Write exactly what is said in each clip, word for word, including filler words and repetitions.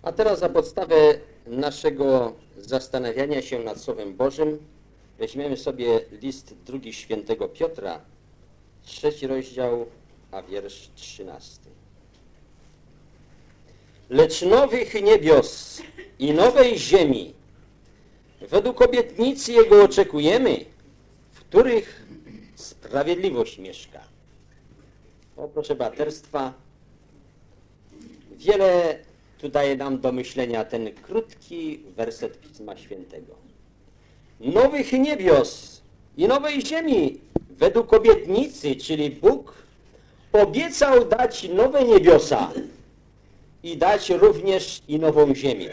A teraz za podstawę naszego zastanawiania się nad Słowem Bożym weźmiemy sobie list drugi świętego Piotra, trzeci rozdział, a wiersz trzynasty. Lecz nowych niebios i nowej ziemi według obietnicy Jego oczekujemy, w których sprawiedliwość mieszka. O, proszę braterstwa, wiele tu daje nam do myślenia ten krótki werset Pisma Świętego. Nowych niebios i nowej ziemi według obietnicy, czyli Bóg obiecał dać nowe niebiosa i dać również i nową ziemię.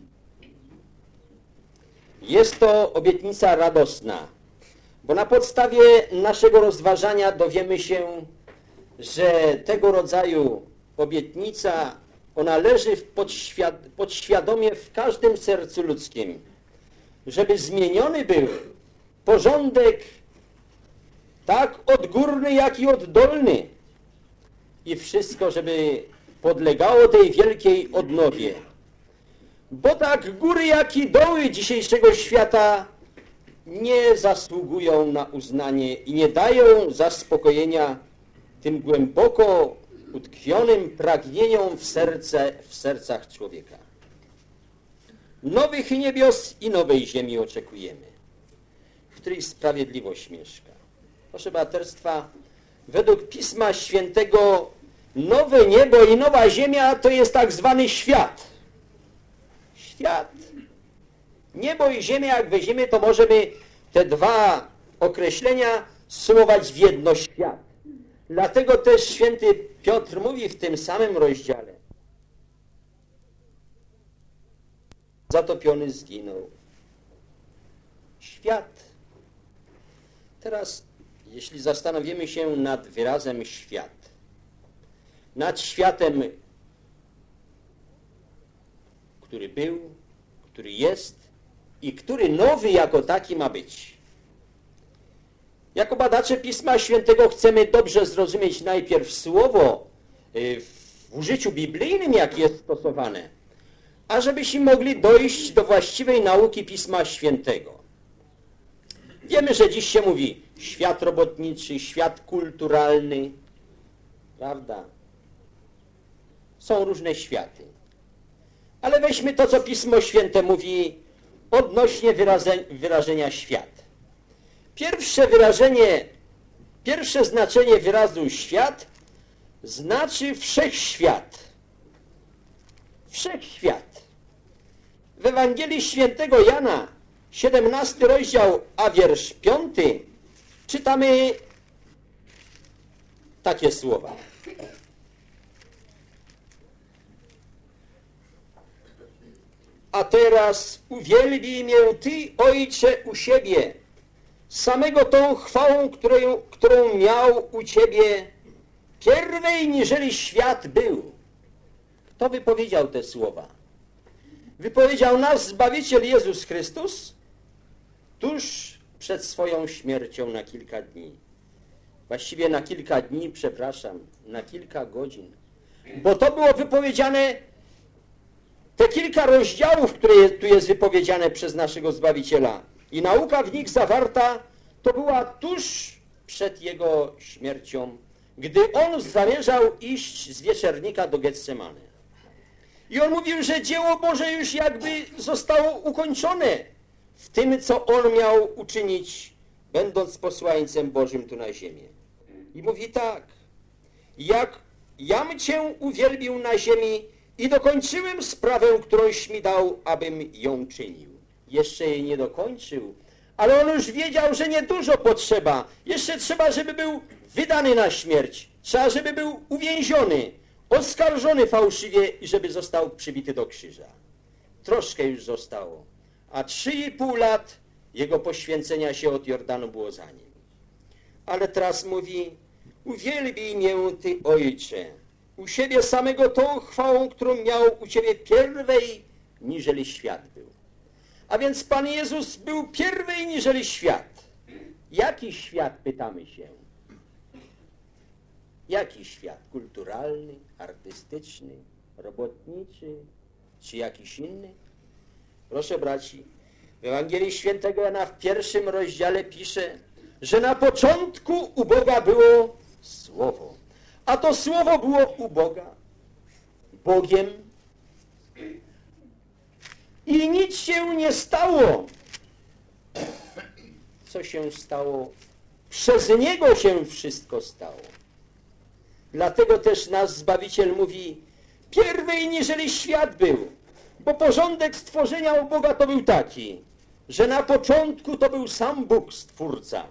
Jest to obietnica radosna, bo na podstawie naszego rozważania dowiemy się, że tego rodzaju obietnica, ona leży podświad podświadomie w każdym sercu ludzkim, żeby zmieniony był porządek tak odgórny, jak i oddolny i wszystko, żeby podlegało tej wielkiej odnowie. Bo tak góry, jak i doły dzisiejszego świata nie zasługują na uznanie i nie dają zaspokojenia tym głęboko utkwionym pragnieniom w, serce, w sercach człowieka. Nowych niebios i nowej ziemi oczekujemy, w której sprawiedliwość mieszka. Proszę braterstwa, według Pisma Świętego nowe niebo i nowa ziemia to jest tak zwany świat. Świat. Niebo i ziemia, jak weźmiemy, to możemy te dwa określenia sumować w jedno świat. Dlatego też święty Piotr mówi w tym samym rozdziale: zatopiony zginął. Świat. Teraz, jeśli zastanowimy się nad wyrazem świat, nad światem, który był, który jest i który nowy jako taki ma być. Jako badacze Pisma Świętego chcemy dobrze zrozumieć najpierw słowo w użyciu biblijnym, jak jest stosowane, a żebyśmy mogli dojść do właściwej nauki Pisma Świętego. Wiemy, że dziś się mówi świat robotniczy, świat kulturalny, prawda? Są różne światy. Ale weźmy to, co Pismo Święte mówi odnośnie wyrażenia świat. Pierwsze wyrażenie, pierwsze znaczenie wyrazu świat znaczy wszechświat. Wszechświat. W Ewangelii Świętego Jana, siedemnasty rozdział, a wiersz piąty, czytamy takie słowa. A teraz uwielbij mię Ty, Ojcze, u siebie, samego tą chwałą, którą, którą miał u Ciebie pierwej, niżeli świat był. Kto wypowiedział te słowa? Wypowiedział nas Zbawiciel Jezus Chrystus tuż przed swoją śmiercią na kilka dni. Właściwie na kilka dni, przepraszam, na kilka godzin. Bo to było wypowiedziane, te kilka rozdziałów, które tu jest wypowiedziane przez naszego Zbawiciela i nauka w nich zawarta, to była tuż przed Jego śmiercią, gdy On zamierzał iść z wieczernika do Getsemany. I On mówił, że dzieło Boże już jakby zostało ukończone w tym, co On miał uczynić, będąc posłańcem Bożym tu na ziemię. I mówi tak: jak jam Cię uwielbił na ziemi i dokończyłem sprawę, którąś mi dał, abym ją czynił. Jeszcze jej nie dokończył, ale on już wiedział, że niedużo potrzeba. Jeszcze trzeba, żeby był wydany na śmierć. Trzeba, żeby był uwięziony, oskarżony fałszywie i żeby został przybity do krzyża. Troszkę już zostało. A trzy i pół lat jego poświęcenia się od Jordanu było za nim. Ale teraz mówi: uwielbij mię Ty, Ojcze, u siebie samego tą chwałą, którą miał u Ciebie pierwej, niżeli świat był. A więc Pan Jezus był pierwej, niżeli świat. Jaki świat, pytamy się? Jaki świat? Kulturalny, artystyczny, robotniczy, czy jakiś inny? Proszę braci, w Ewangelii Świętego Jana w pierwszym rozdziale pisze, że na początku u Boga było Słowo, a to Słowo było u Boga, Bogiem. I nic się nie stało. Co się stało? Przez Niego się wszystko stało. Dlatego też nasz Zbawiciel mówi, pierwej niżeli świat był, bo porządek stworzenia u Boga to był taki, że na początku to był sam Bóg Stwórca.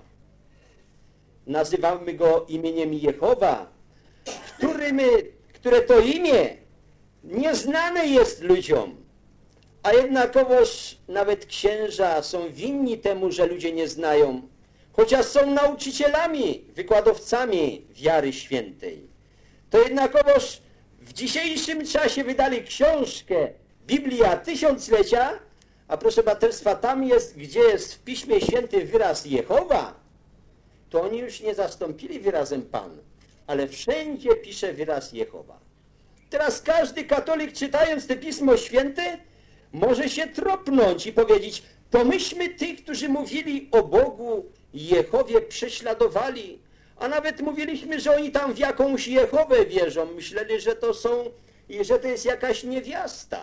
Nazywamy Go imieniem Jehowa, który my, które to imię nieznane jest ludziom, a jednakowoż nawet księża są winni temu, że ludzie nie znają, chociaż są nauczycielami, wykładowcami wiary świętej. To jednakowoż w dzisiejszym czasie wydali książkę Biblia Tysiąclecia, a proszę braterstwa, tam jest, gdzie jest w Piśmie Świętym wyraz Jehowa, to oni już nie zastąpili wyrazem Pan, ale wszędzie pisze wyraz Jehowa. Teraz każdy katolik, czytając te Pismo Święte, może się tropnąć i powiedzieć, to myśmy tych, którzy mówili o Bogu Jehowie, prześladowali, a nawet mówiliśmy, że oni tam w jakąś Jehowę wierzą. Myśleli, że to są, i że to jest jakaś niewiasta.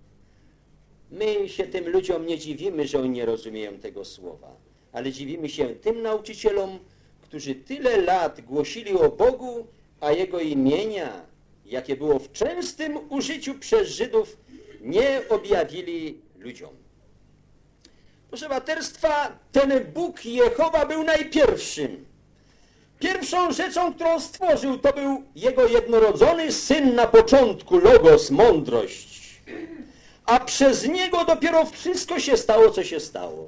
My się tym ludziom nie dziwimy, że oni nie rozumieją tego słowa, ale dziwimy się tym nauczycielom, którzy tyle lat głosili o Bogu, a Jego imienia, jakie było w częstym użyciu przez Żydów, nie objawili ludziom. Proszę braterstwa, ten Bóg Jehowa był najpierwszym. Pierwszą rzeczą, którą stworzył, to był Jego jednorodzony Syn na początku, Logos, mądrość. A przez Niego dopiero wszystko się stało, co się stało.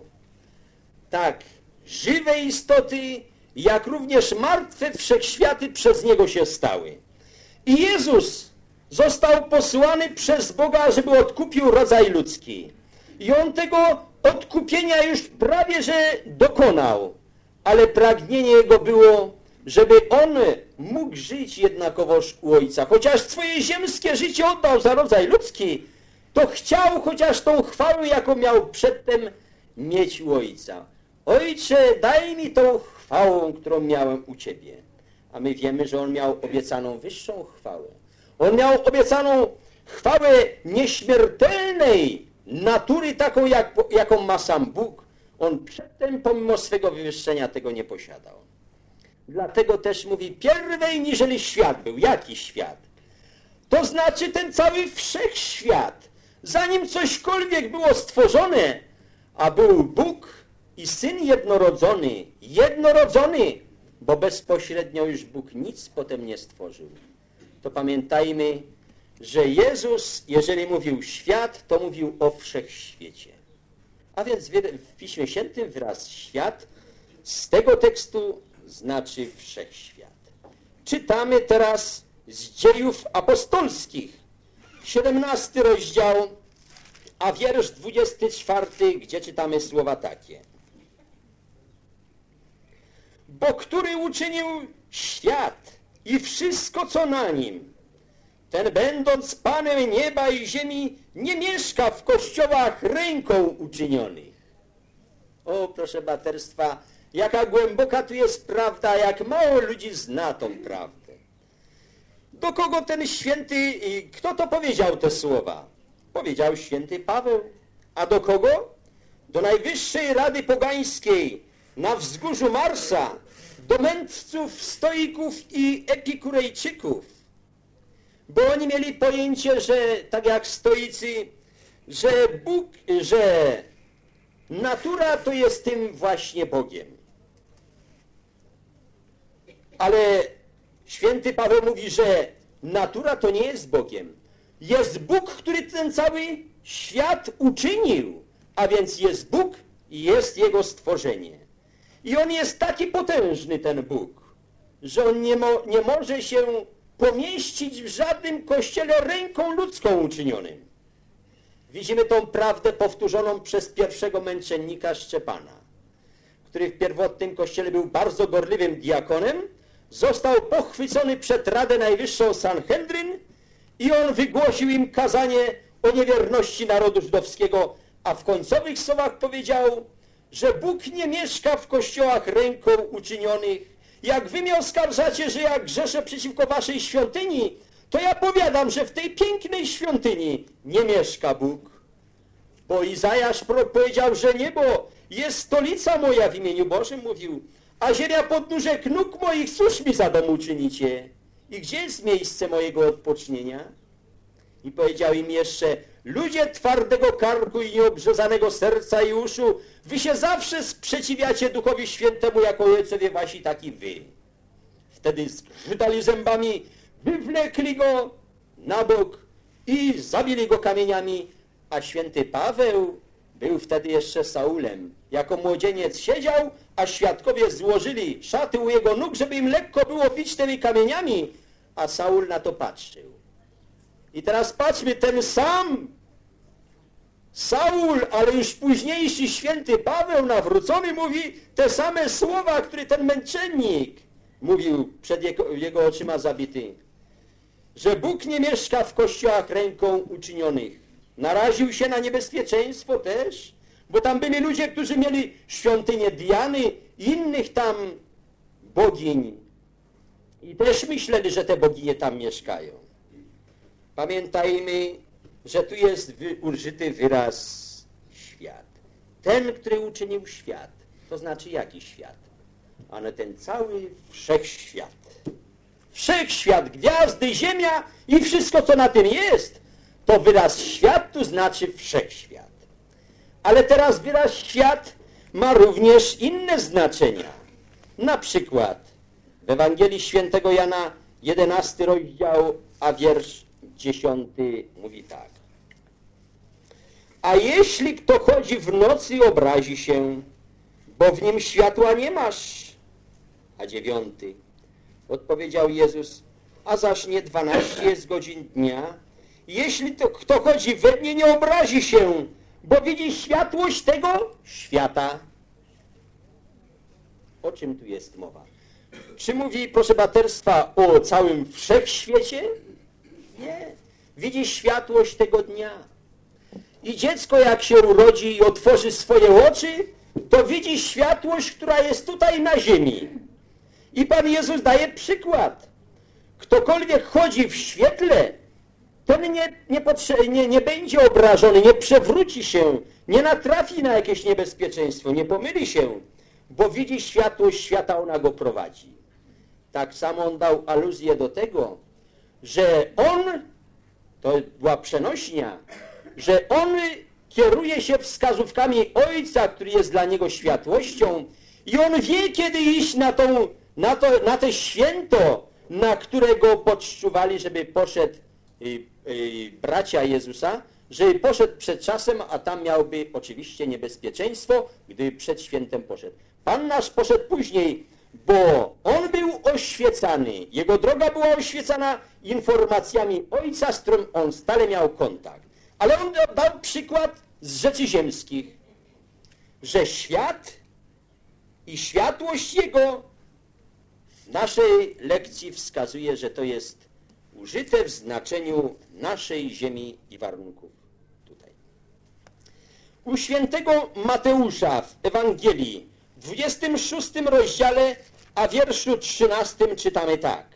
Tak, żywe istoty, jak również martwe wszechświaty przez Niego się stały. I Jezus został posłany przez Boga, żeby odkupił rodzaj ludzki. I On tego odkupienia już prawie że dokonał. Ale pragnienie Jego było, żeby On mógł żyć jednakowoż u Ojca. Chociaż swoje ziemskie życie oddał za rodzaj ludzki, to chciał chociaż tą chwałę, jaką miał przedtem, mieć u Ojca. Ojcze, daj mi tą chwałą, którą miałem u Ciebie. A my wiemy, że On miał obiecaną wyższą chwałę. On miał obiecaną chwałę nieśmiertelnej natury, taką jak, jaką ma sam Bóg. On przedtem, pomimo swego wywyższenia, tego nie posiadał. Dlatego też mówi, pierwej niżeli świat był. Jaki świat? To znaczy ten cały wszechświat. Zanim cośkolwiek było stworzone, a był Bóg i Syn jednorodzony, jednorodzony, bo bezpośrednio już Bóg nic potem nie stworzył. To pamiętajmy, że Jezus, jeżeli mówił świat, to mówił o wszechświecie. A więc w Piśmie Świętym wyraz świat z tego tekstu znaczy wszechświat. Czytamy teraz z Dziejów Apostolskich, siedemnasty rozdział, a wiersz dwudziesty czwarty, gdzie czytamy słowa takie. Bo który uczynił świat i wszystko, co na nim, ten będąc Panem nieba i ziemi, nie mieszka w kościołach ręką uczynionych. O, proszę braterstwa, jaka głęboka tu jest prawda, jak mało ludzi zna tą prawdę. Do kogo ten święty, kto to powiedział te słowa? Powiedział święty Paweł. A do kogo? Do Najwyższej Rady Pogańskiej na wzgórzu Marsa, do mędrców, stoików i epikurejczyków. Bo oni mieli pojęcie, że tak jak stoicy, że Bóg, że natura to jest tym właśnie Bogiem. Ale święty Paweł mówi, że natura to nie jest Bogiem. Jest Bóg, który ten cały świat uczynił, a więc jest Bóg i jest Jego stworzenie. I On jest taki potężny, ten Bóg, że On nie, mo nie może się pomieścić w żadnym kościele ręką ludzką uczynionym. Widzimy tą prawdę powtórzoną przez pierwszego męczennika Szczepana, który w pierwotnym kościele był bardzo gorliwym diakonem, został pochwycony przed Radę Najwyższą Sanhedryn i on wygłosił im kazanie o niewierności narodu żydowskiego, a w końcowych słowach powiedział, że Bóg nie mieszka w kościołach ręką uczynionych. Jak wy mnie oskarżacie, że ja grzeszę przeciwko waszej świątyni, to ja powiadam, że w tej pięknej świątyni nie mieszka Bóg. Bo Izajasz powiedział, że niebo jest stolica moja w imieniu Bożym, mówił, a ziemia podnóżek nóg moich, cóż mi za dom uczynicie? I gdzie jest miejsce mojego odpocznienia? I powiedział im jeszcze, ludzie twardego karku i nieobrzezanego serca i uszu, wy się zawsze sprzeciwiacie Duchowi Świętemu, jako ojcowie wasi, tak i wy. Wtedy zgrzytali zębami, wywlekli go na bok i zabili go kamieniami, a święty Paweł był wtedy jeszcze Saulem. Jako młodzieniec siedział, a świadkowie złożyli szaty u jego nóg, żeby im lekko było bić tymi kamieniami, a Saul na to patrzył. I teraz patrzmy, ten sam Saul, ale już późniejszy święty Paweł nawrócony mówi te same słowa, które ten męczennik mówił przed jego, jego oczyma zabity. Że Bóg nie mieszka w kościołach ręką uczynionych. Naraził się na niebezpieczeństwo też, bo tam byli ludzie, którzy mieli świątynię Diany i innych tam bogiń. I też myśleli, że te boginie tam mieszkają. Pamiętajmy, że tu jest użyty wyraz świat. Ten, który uczynił świat. To znaczy jaki świat? Ale ten cały wszechświat. Wszechświat, gwiazdy, ziemia i wszystko, co na tym jest, to wyraz świat tu znaczy wszechświat. Ale teraz wyraz świat ma również inne znaczenia. Na przykład w Ewangelii Świętego Jana, jedenasty rozdział, a wiersz dziesiąty mówi tak. A jeśli kto chodzi w nocy, obrazi się, bo w nim światła nie masz. A dziewiąty. Odpowiedział Jezus, a zaś nie dwanaście jest godzin dnia. Jeśli to kto chodzi we mnie, nie obrazi się, bo widzi światłość tego świata. O czym tu jest mowa? Czy mówi, proszę braterstwa, o całym wszechświecie? Nie. Widzi światłość tego dnia. I dziecko, jak się urodzi i otworzy swoje oczy, to widzi światłość, która jest tutaj na ziemi. I Pan Jezus daje przykład. Ktokolwiek chodzi w świetle, ten nie, nie, nie, nie będzie obrażony, nie przewróci się, nie natrafi na jakieś niebezpieczeństwo, nie pomyli się, bo widzi światłość świata, ona go prowadzi. Tak samo on dał aluzję do tego, że on, to była przenośnia, że on kieruje się wskazówkami Ojca, który jest dla niego światłością i on wie, kiedy iść na, tą, na, to, na te święto, na które go podszczuwali, żeby poszedł y, y, bracia Jezusa, żeby poszedł przed czasem, a tam miałby oczywiście niebezpieczeństwo, gdy przed świętem poszedł. Pan nasz poszedł później, bo on był oświecany, jego droga była oświecana informacjami Ojca, z którym on stale miał kontakt. Ale on dał przykład z rzeczy ziemskich, że świat i światłość jego w naszej lekcji wskazuje, że to jest użyte w znaczeniu naszej ziemi i warunków tutaj. U świętego Mateusza w Ewangelii w dwudziestym szóstym rozdziale, a wierszu trzynastym czytamy tak.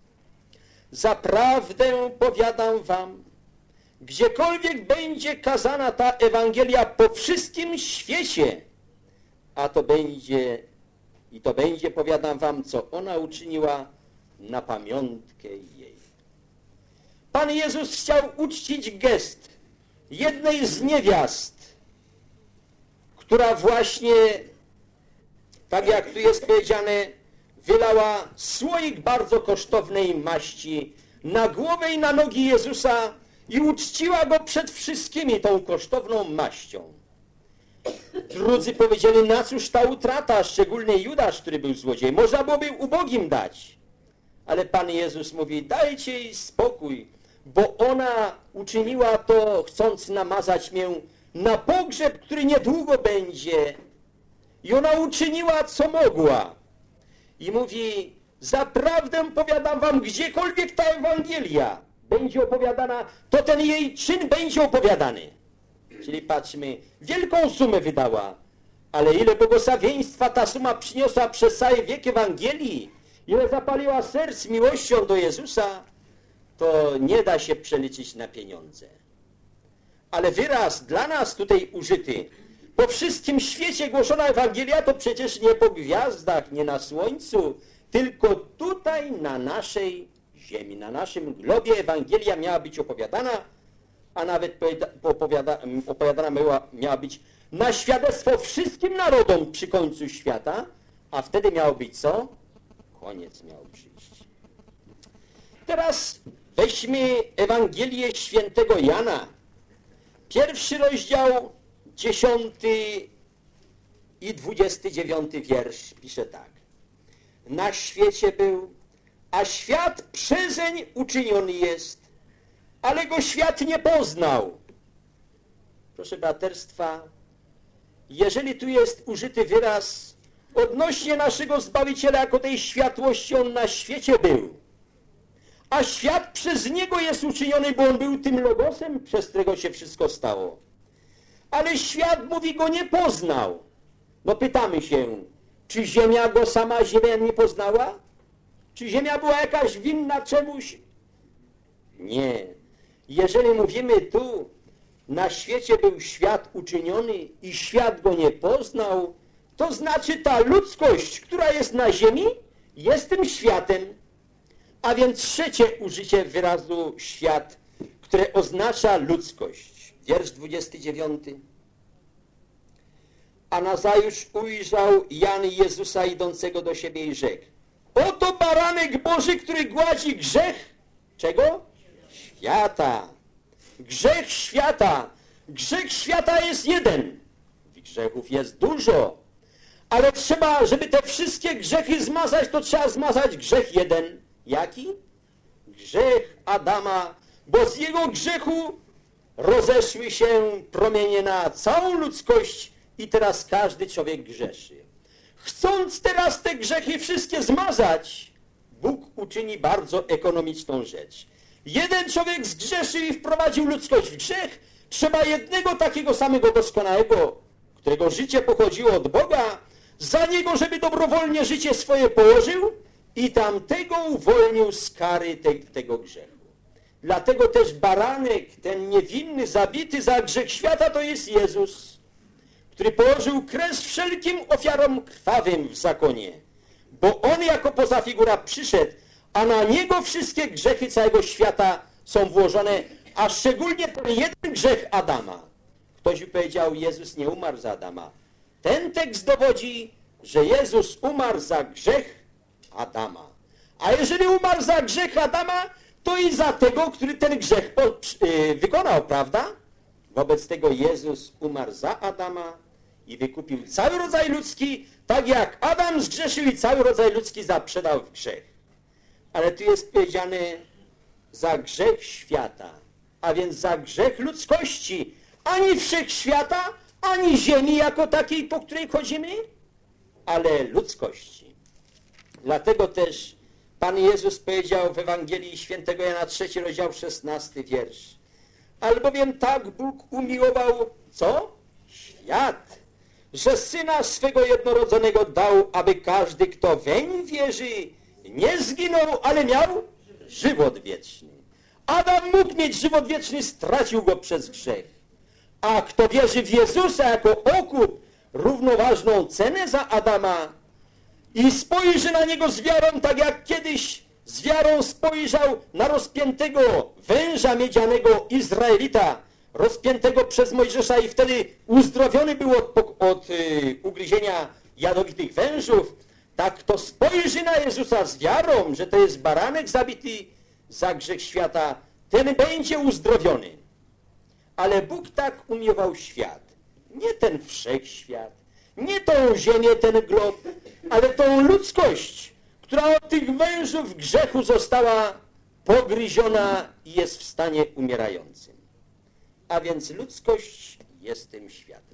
Zaprawdę powiadam wam, gdziekolwiek będzie kazana ta Ewangelia po wszystkim świecie, a to będzie, i to będzie, powiadam wam, co ona uczyniła na pamiątkę jej. Pan Jezus chciał uczcić gest jednej z niewiast, która właśnie, tak jak tu jest powiedziane, wylała słoik bardzo kosztownej maści na głowę i na nogi Jezusa i uczciła go przed wszystkimi tą kosztowną maścią. Drudzy powiedzieli, na cóż ta utrata, szczególnie Judasz, który był złodziejem. Można byłoby ubogim dać. Ale Pan Jezus mówi, dajcie jej spokój, bo ona uczyniła to, chcąc namazać mnie na pogrzeb, który niedługo będzie. I ona uczyniła, co mogła. I mówi, zaprawdę powiadam wam, gdziekolwiek ta Ewangelia będzie opowiadana, to ten jej czyn będzie opowiadany. Czyli patrzmy, wielką sumę wydała, ale ile błogosławieństwa ta suma przyniosła przez cały wiek Ewangelii, ile zapaliła serc miłością do Jezusa, to nie da się przeliczyć na pieniądze. Ale wyraz dla nas tutaj użyty, po wszystkim świecie głoszona Ewangelia, to przecież nie po gwiazdach, nie na słońcu, tylko tutaj na naszej ziemi, na naszym globie Ewangelia miała być opowiadana, a nawet opowiada, opowiadana miała, miała być na świadectwo wszystkim narodom przy końcu świata, a wtedy miało być co? Koniec miał przyjść. Teraz weźmy Ewangelię świętego Jana. Pierwszy rozdział, dziesiąty i dwudziesty dziewiąty wiersz pisze tak. Na świecie był, a świat przezeń uczyniony jest, ale go świat nie poznał. Proszę braterstwa, jeżeli tu jest użyty wyraz odnośnie naszego Zbawiciela jako tej światłości, on na świecie był, a świat przez Niego jest uczyniony, bo On był tym Logosem, przez którego się wszystko stało. Ale świat, mówi, Go nie poznał. No pytamy się, czy ziemia Go sama, ziemia nie poznała? Czy ziemia była jakaś winna czemuś? Nie. Jeżeli mówimy tu, na świecie był świat uczyniony i świat Go nie poznał, to znaczy ta ludzkość, która jest na ziemi, jest tym światem. A więc trzecie użycie wyrazu świat, które oznacza ludzkość. Wiersz dwudziesty dziewiąty. A nazajutrz ujrzał Jan Jezusa idącego do siebie i rzekł: oto baranek Boży, który gładzi grzech. Czego? Świata. Grzech świata. Grzech świata jest jeden. Grzechów jest dużo. Ale trzeba, żeby te wszystkie grzechy zmazać, to trzeba zmazać grzech jeden. Jaki? Grzech Adama, bo z jego grzechu rozeszły się promienie na całą ludzkość i teraz każdy człowiek grzeszy. Chcąc teraz te grzechy wszystkie zmazać, Bóg uczyni bardzo ekonomiczną rzecz. Jeden człowiek zgrzeszył i wprowadził ludzkość w grzech, trzeba jednego takiego samego doskonałego, którego życie pochodziło od Boga, za niego, żeby dobrowolnie życie swoje położył i tamtego uwolnił z kary te, tego grzechu. Dlatego też baranek, ten niewinny, zabity za grzech świata, to jest Jezus, który położył kres wszelkim ofiarom krwawym w zakonie, bo On jako poza figura przyszedł, a na Niego wszystkie grzechy całego świata są włożone, a szczególnie ten jeden grzech Adama. Ktoś by powiedział, Jezus nie umarł za Adama. Ten tekst dowodzi, że Jezus umarł za grzech Adama. A jeżeli umarł za grzech Adama, to i za tego, który ten grzech wykonał, prawda? Wobec tego Jezus umarł za Adama i wykupił cały rodzaj ludzki, tak jak Adam zgrzeszył i cały rodzaj ludzki zaprzedał w grzech. Ale tu jest powiedziane za grzech świata, a więc za grzech ludzkości, ani wszechświata, ani ziemi jako takiej, po której chodzimy, ale ludzkości. Dlatego też Pan Jezus powiedział w Ewangelii Świętego Jana, trzeci rozdział, szesnasty wiersz. Albowiem tak Bóg umiłował, co? Świat, że Syna swego jednorodzonego dał, aby każdy, kto weń wierzy, nie zginął, ale miał żywot wieczny. Adam mógł mieć żywot wieczny, stracił go przez grzech. A kto wierzy w Jezusa jako okup, równoważną cenę za Adama i spojrzy na Niego z wiarą, tak jak kiedyś z wiarą spojrzał na rozpiętego węża miedzianego Izraelita, rozpiętego przez Mojżesza i wtedy uzdrowiony był od, od y, ugryzienia jadowitych wężów, tak kto spojrzy na Jezusa z wiarą, że to jest baranek zabity za grzech świata, ten będzie uzdrowiony. Ale Bóg tak umiłował świat, nie ten wszechświat, nie tą ziemię, ten glob, ale tą ludzkość, która od tych wężów grzechu została pogryziona i jest w stanie umierającym. A więc ludzkość jest tym światem.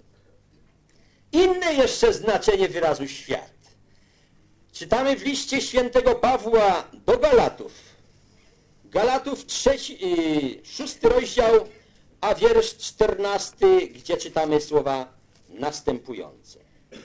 Inne jeszcze znaczenie wyrazu świat. Czytamy w liście świętego Pawła do Galatów. Galatów trzeci, yy, szósty rozdział, a wiersz czternasty, gdzie czytamy słowa następujące.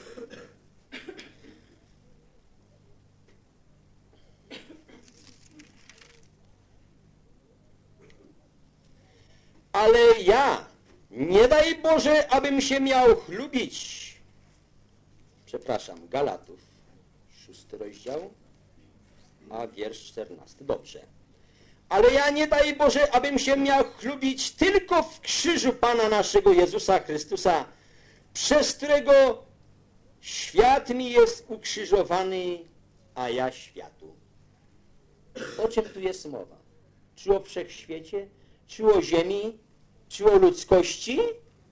Ale ja, nie daj Boże, abym się miał chlubić. Przepraszam, Galatów, szósty rozdział, a wiersz czternasty. Dobrze. Ale ja, nie daj Boże, abym się miał chlubić tylko w krzyżu Pana naszego Jezusa Chrystusa, przez którego świat mi jest ukrzyżowany, a ja światu. O czym tu jest mowa? Czy o wszechświecie? Czy o ziemi? Czy o ludzkości?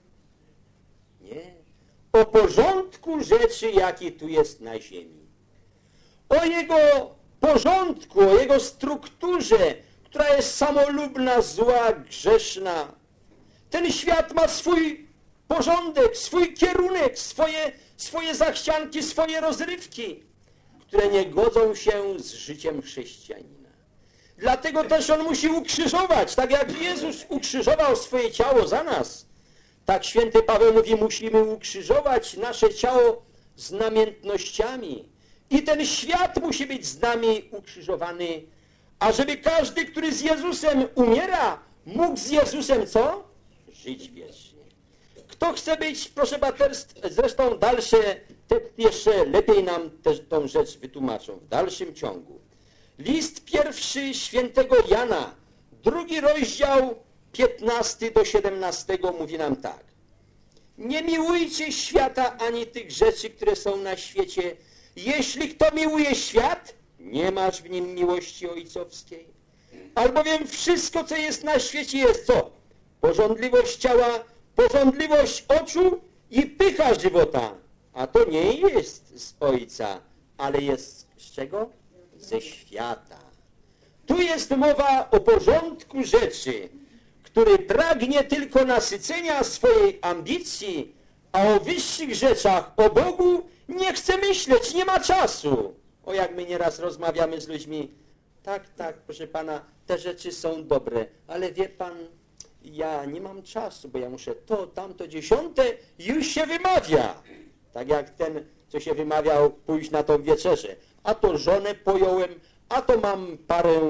Nie. O porządku rzeczy, jaki tu jest na ziemi. O jego porządku, o jego strukturze, która jest samolubna, zła, grzeszna. Ten świat ma swój porządek, swój kierunek, swoje, swoje zachcianki, swoje rozrywki, które nie godzą się z życiem chrześcijanina. Dlatego też on musi ukrzyżować, tak jak Jezus ukrzyżował swoje ciało za nas. Tak święty Paweł mówi, musimy ukrzyżować nasze ciało z namiętnościami. I ten świat musi być z nami ukrzyżowany, a żeby każdy, który z Jezusem umiera, mógł z Jezusem co? Żyć wiecznie. Kto chce być, proszę baterstw, zresztą dalsze tekst jeszcze lepiej nam też tą rzecz wytłumaczą w dalszym ciągu. List pierwszy świętego Jana, drugi rozdział, piętnasty do siedemnastego mówi nam tak. Nie miłujcie świata ani tych rzeczy, które są na świecie. Jeśli kto miłuje świat, nie masz w nim miłości ojcowskiej. Albowiem wszystko, co jest na świecie, jest co? Pożądliwość ciała, pożądliwość oczu i pycha żywota. A to nie jest z ojca, ale jest z czego? Ze świata. Tu jest mowa o porządku rzeczy, który pragnie tylko nasycenia swojej ambicji, a o wyższych rzeczach, o Bogu nie chce myśleć, nie ma czasu. O, jak my nieraz rozmawiamy z ludźmi, tak, tak, proszę Pana, te rzeczy są dobre, ale wie Pan, ja nie mam czasu, bo ja muszę to, tamto, dziesiąte, już się wymawia. Tak jak ten, co się wymawiał, pójść na tą wieczerzę. A to żonę pojąłem, a to mam parę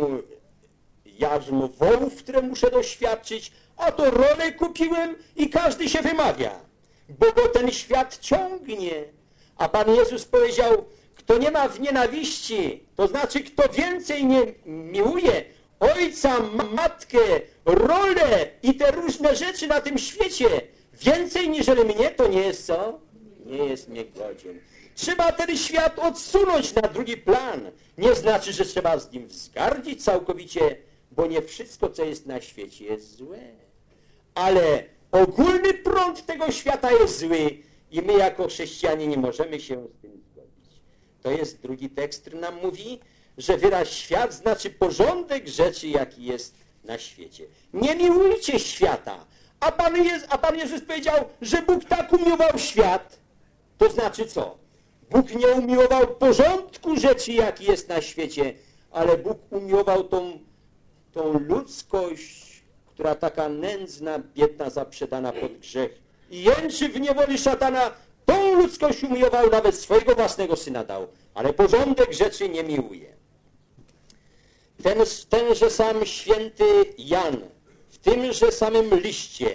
jarzm wołów, które muszę doświadczyć, a to rolę kupiłem i każdy się wymawia, bo go ten świat ciągnie. A Pan Jezus powiedział, kto nie ma w nienawiści, to znaczy kto więcej nie miłuje ojca, matkę, rolę i te różne rzeczy na tym świecie, więcej niżeli mnie, to nie jest co? Nie jest mnie godzien. Trzeba ten świat odsunąć na drugi plan. Nie znaczy, że trzeba z nim wzgardzić całkowicie, bo nie wszystko, co jest na świecie, jest złe. Ale ogólny prąd tego świata jest zły i my jako chrześcijanie nie możemy się z tym zgodzić. To jest drugi tekst, który nam mówi, że wyraz świat znaczy porządek rzeczy, jaki jest na świecie. Nie miłujcie świata. A Pan, Jezus, a Pan Jezus powiedział, że Bóg tak umiłował świat. To znaczy co? Bóg nie umiłował porządku rzeczy, jaki jest na świecie, ale Bóg umiłował tą, tą ludzkość, która taka nędzna, biedna, zaprzedana pod grzech i jęczy w niewoli szatana. Tą ludzkość umiłował, nawet swojego własnego syna dał, ale porządek rzeczy nie miłuje. Ten, tenże sam święty Jan w tymże samym liście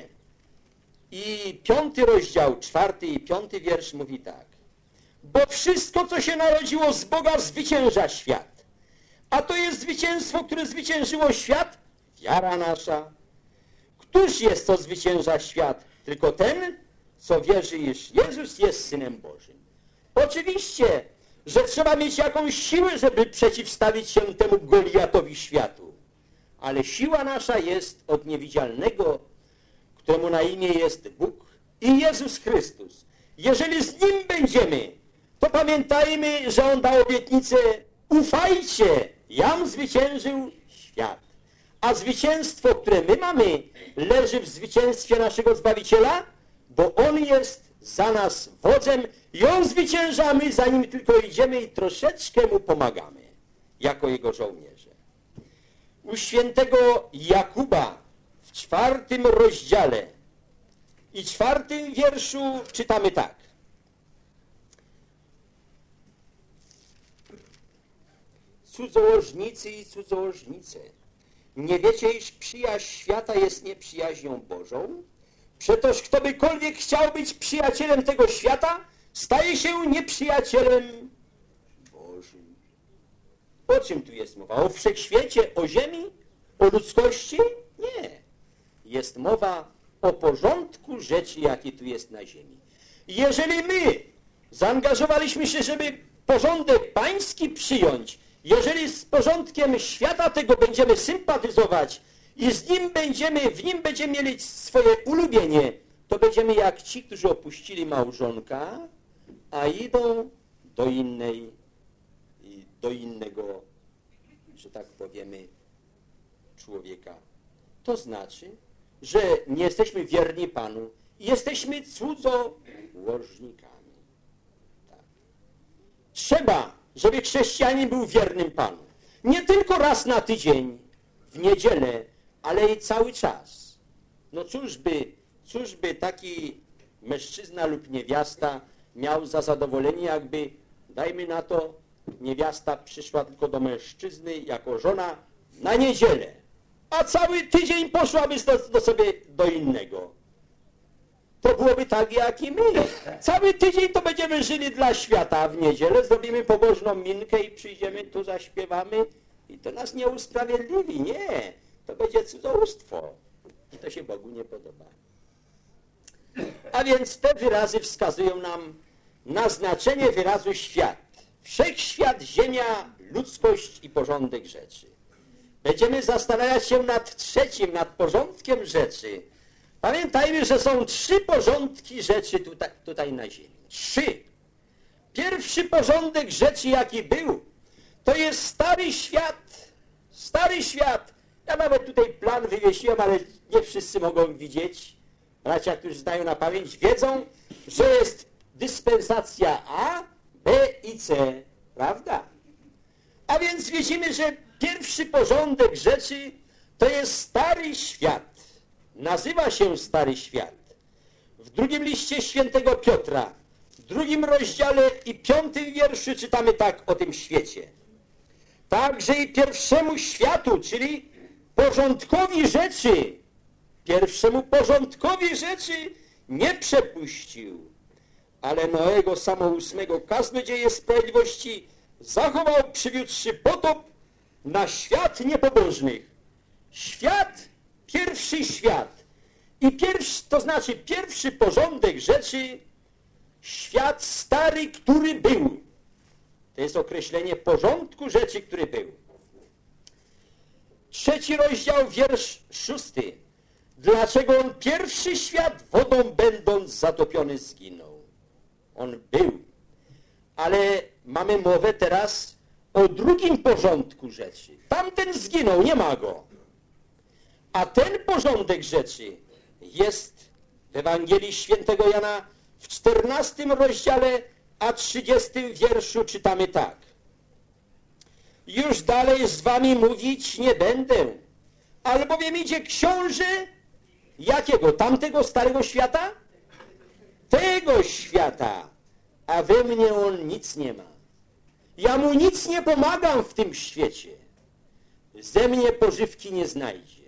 i piąty rozdział, czwarty i piąty wiersz mówi tak. Bo wszystko, co się narodziło z Boga, zwycięża świat. A to jest zwycięstwo, które zwyciężyło świat? Wiara nasza. Któż jest, co zwycięża świat? Tylko ten, co wierzy, iż Jezus jest Synem Bożym. Oczywiście, że trzeba mieć jakąś siłę, żeby przeciwstawić się temu Goliatowi światu. Ale siła nasza jest od niewidzialnego, któremu na imię jest Bóg i Jezus Chrystus. Jeżeli z Nim będziemy, to pamiętajmy, że On dał obietnicę, ufajcie, jam zwyciężył świat. A zwycięstwo, które my mamy, leży w zwycięstwie naszego Zbawiciela, bo On jest za nas wodzem i On zwycięża, my za Nim tylko idziemy i troszeczkę Mu pomagamy, jako Jego żołnierze. u świętego Jakuba w czwartym rozdziale i czwartym wierszu czytamy tak. Cudzołożnicy i cudzołożnice, nie wiecie, iż przyjaźń świata jest nieprzyjaźnią Bożą? Przetoż ktokolwiek chciał być przyjacielem tego świata, staje się nieprzyjacielem Bożym. O czym tu jest mowa? O wszechświecie, o ziemi, o ludzkości? Nie. Jest mowa o porządku rzeczy, jakie tu jest na ziemi. Jeżeli my zaangażowaliśmy się, żeby porządek pański przyjąć, jeżeli z porządkiem świata tego będziemy sympatyzować i z nim będziemy, w nim będziemy mieli swoje ulubienie, to będziemy jak ci, którzy opuścili małżonka, a idą do innej, do innego, że tak powiemy, człowieka. To znaczy, że nie jesteśmy wierni Panu i jesteśmy cudzołożnikami. Tak. Trzeba, żeby chrześcijanin był wiernym Panu. Nie tylko raz na tydzień, w niedzielę, ale i cały czas. No cóż by, cóż by taki mężczyzna lub niewiasta miał za zadowolenie, jakby, dajmy na to, niewiasta przyszła tylko do mężczyzny jako żona na niedzielę, a cały tydzień poszłaby do, do sobie do innego. To byłoby tak jak i my. Cały tydzień to będziemy żyli dla świata, a w niedzielę zrobimy pobożną minkę i przyjdziemy tu, zaśpiewamy i to nas nie usprawiedliwi. Nie, to będzie cudzołóstwo i to się Bogu nie podoba. A więc te wyrazy wskazują nam na znaczenie wyrazu świat. Wszechświat, ziemia, ludzkość i porządek rzeczy. Będziemy zastanawiać się nad trzecim, nad porządkiem rzeczy. Pamiętajmy, że są trzy porządki rzeczy tutaj, tutaj na ziemi. Trzy. Pierwszy porządek rzeczy, jaki był, to jest stary świat. Stary świat. Ja nawet tutaj plan wywiesiłem, ale nie wszyscy mogą widzieć. Bracia, którzy znają na pamięć, wiedzą, że jest dyspensacja A, B i C. Prawda? A więc widzimy, że pierwszy porządek rzeczy to jest stary świat. Nazywa się Stary Świat. W drugim liście świętego Piotra, w drugim rozdziale i piątym wierszu czytamy tak o tym świecie. Także i pierwszemu światu, czyli porządkowi rzeczy, pierwszemu porządkowi rzeczy nie przepuścił, ale Noego samoustnego kaznodzieje sprawiedliwości zachował, przywiódłszy potop na świat niepobożnych. Świat, pierwszy świat. I pierwszy, to znaczy pierwszy porządek rzeczy, świat stary, który był. To jest określenie porządku rzeczy, który był. Trzeci rozdział, wiersz szósty. Dlaczego on pierwszy świat wodą będąc zatopiony zginął? On był. Ale mamy mowę teraz o drugim porządku rzeczy. Tamten zginął, nie ma go. A ten porządek rzeczy jest w Ewangelii Świętego Jana w czternastym rozdziale, a trzydziestym wierszu czytamy tak. Już dalej z wami mówić nie będę, albowiem idzie książę jakiego? Tamtego starego świata? Tego świata, a we mnie on nic nie ma. Ja mu nic nie pomagam w tym świecie. Ze mnie pożywki nie znajdzie.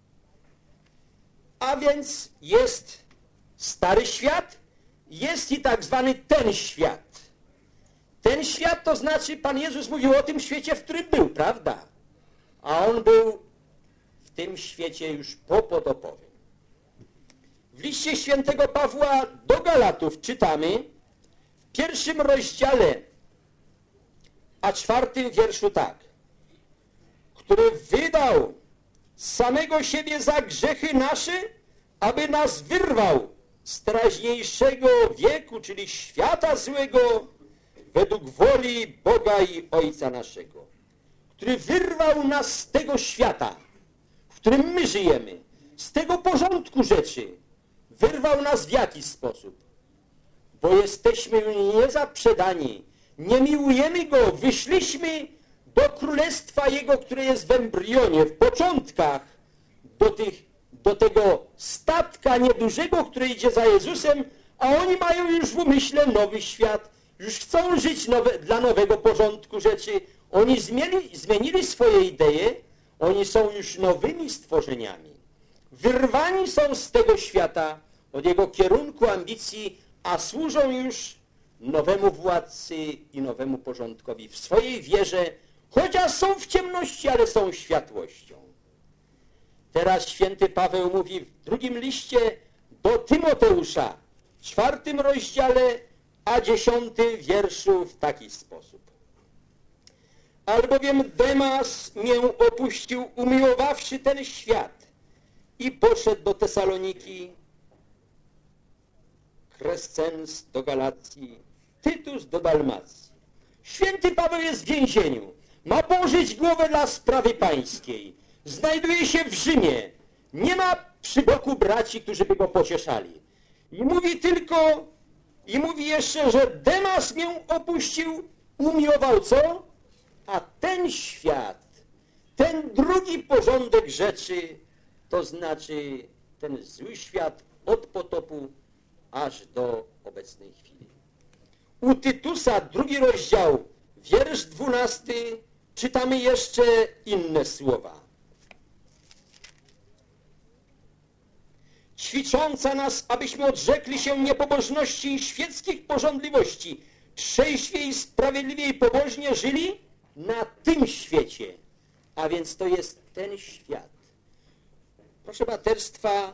A więc jest stary świat, jest i tak zwany ten świat. Ten świat to znaczy, Pan Jezus mówił o tym świecie, w którym był, prawda? A on był w tym świecie już popotopowym. W liście świętego Pawła do Galatów czytamy w pierwszym rozdziale, a czwartym wierszu tak. Który wydał samego siebie za grzechy nasze, aby nas wyrwał z teraźniejszego wieku, czyli świata złego, według woli Boga i Ojca naszego. Który wyrwał nas z tego świata, w którym my żyjemy, z tego porządku rzeczy. Wyrwał nas w jaki sposób? Bo jesteśmy nie zaprzedani, nie miłujemy Go, wyszliśmy do królestwa Jego, które jest w embrionie, w początkach, do, tych, do tego statka niedużego, który idzie za Jezusem, a oni mają już w umyśle nowy świat, już chcą żyć nowe, dla nowego porządku rzeczy. Oni zmienili, zmienili swoje idee, oni są już nowymi stworzeniami. Wyrwani są z tego świata, od jego kierunku, ambicji, a służą już nowemu władcy i nowemu porządkowi w swojej wierze, chociaż są w ciemności, ale są światłością. Teraz święty Paweł mówi w drugim liście do Tymoteusza, w czwartym rozdziale, a dziesiąty wierszu w taki sposób. Albowiem Demas mię opuścił, umiłowawszy ten świat i poszedł do Tesaloniki, Krescens do Galacji, Tytus do Dalmacji. Święty Paweł jest w więzieniu. Ma położyć głowę dla sprawy pańskiej. Znajduje się w Rzymie. Nie ma przy boku braci, którzy by go pocieszali. I mówi tylko, i mówi jeszcze, że Demas mię opuścił, umiłował co? A ten świat, ten drugi porządek rzeczy, to znaczy ten zły świat od potopu aż do obecnej chwili. U Tytusa, drugi rozdział, wiersz dwunasty, czytamy jeszcze inne słowa. Ćwicząca nas, abyśmy odrzekli się niepobożności i świeckich pożądliwości, trzeźwie i sprawiedliwie i pobożnie żyli na tym świecie. A więc to jest ten świat. Proszę braterstwa,